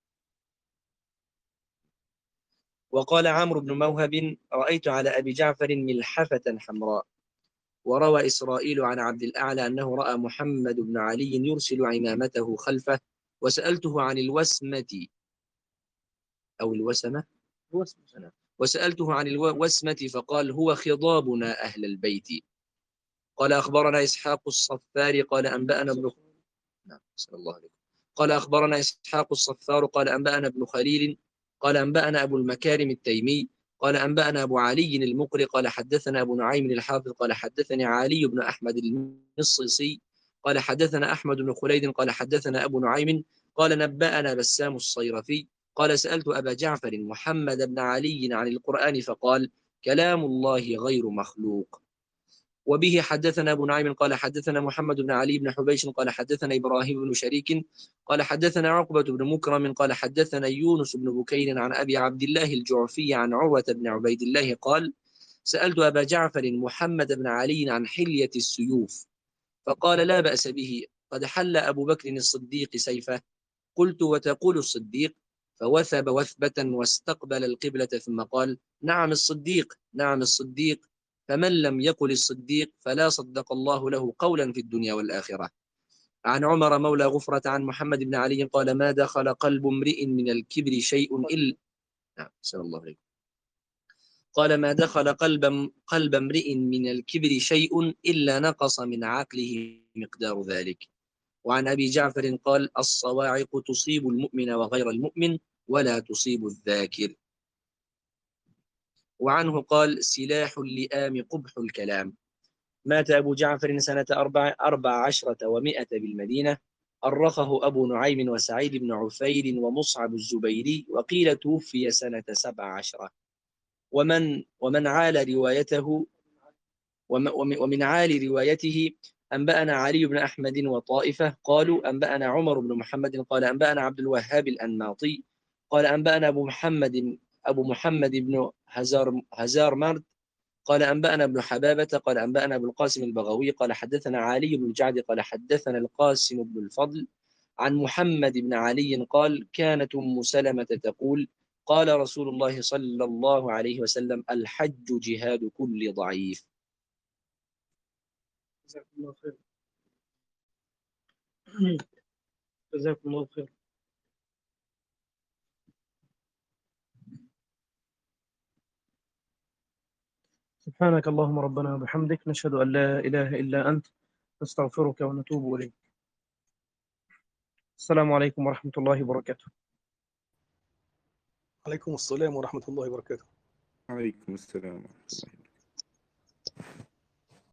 وقال عمرو بن موهب رأيت على أبي جعفر ملحفة حمراء. وروى إسرائيل عن عبد الأعلى أنه رأى محمد بن علي يرسل عمامته خلفه وسألته عن الوسمة أو الوسمة وسألته عن الوسمة فقال هو خضابنا أهل البيت. قال أخبرنا إسحاق الصفار قال أنبأنا ابن نعم صلى الله عليه. قال أخبرنا إسحاق الصفار قال أنبأنا ابن خليل قال أنبأنا أبو المكارم التيمي قال أنبأنا أبو علي المقري قال حدثنا أبو نعيم الحافظ قال حدثني علي بن أحمد المصيصي قال حدثنا أحمد بن خليد قال حدثنا أبو نعيم قال نبأنا بسام الصيرفي قال سألت أبا جعفر محمد بن علي عن القرآن فقال كلام الله غير مخلوق. وبه حدثنا أبو نعيم قال حدثنا محمد بن علي بن حبيش قال حدثنا إبراهيم بن شريك قال حدثنا عقبة بن مكرم قال حدثنا يونس بن بكير عن أبي عبد الله الجعفي عن عروة بن عبيد الله قال سألت أبا جعفر محمد بن علي عن حلية السيوف فقال لا بأس به قد حل أبو بكر الصديق سيفه. قلت وتقول الصديق فوثب وثبة واستقبل القبلة ثم قال نعم الصديق نعم الصديق فمن لم يقل الصديق فلا صدق الله له قولا في الدنيا والآخرة. عن عمر مولى غفرة عن محمد بن علي قال ما دخل قلب امرئ من الكبر شيء إلا نعم صلى الله عليه. قال ما دخل قلب امرئ من الكبر شيء إلا نقص من عقله مقدار ذلك. وعن أبي جعفر قال الصواعق تصيب المؤمن وغير المؤمن ولا تصيب الذاكر. وعنه قال سلاح اللئام قبح الكلام. مات أبو جعفر سنة 14 و100 بالمدينة. أرخه أبو نعيم وسعيد بن عفير ومصعب الزبيري وقيل توفي سنة 17. ومن عال روايته ومن عال روايته أنبأنا علي بن أحمد وطائفة قالوا أنبأنا عمر بن محمد قال أنبأنا عبد الوهاب الأنماطي قال أنبأنا أبو محمد بن هزار مرد قال أنبأنا ابن حبابة قال أنبأنا أبو القاسم البغوي قال حدثنا علي بن الجعد قال حدثنا القاسم بن الفضل عن محمد بن علي قال كانت أم سلمة تقول قال رسول الله صلى الله عليه وسلم الحج جهاد كل ضعيف. جزاكم الله خير. جزاكم الله خير. سبحانك اللهم ربنا وبحمدك نشهد أن لا إله إلا أنت نستغفرك ونتوب إليك. السلام عليكم ورحمة الله وبركاته. عليكم السلام ورحمة الله وبركاته. عليكم السلام ورحمة الله.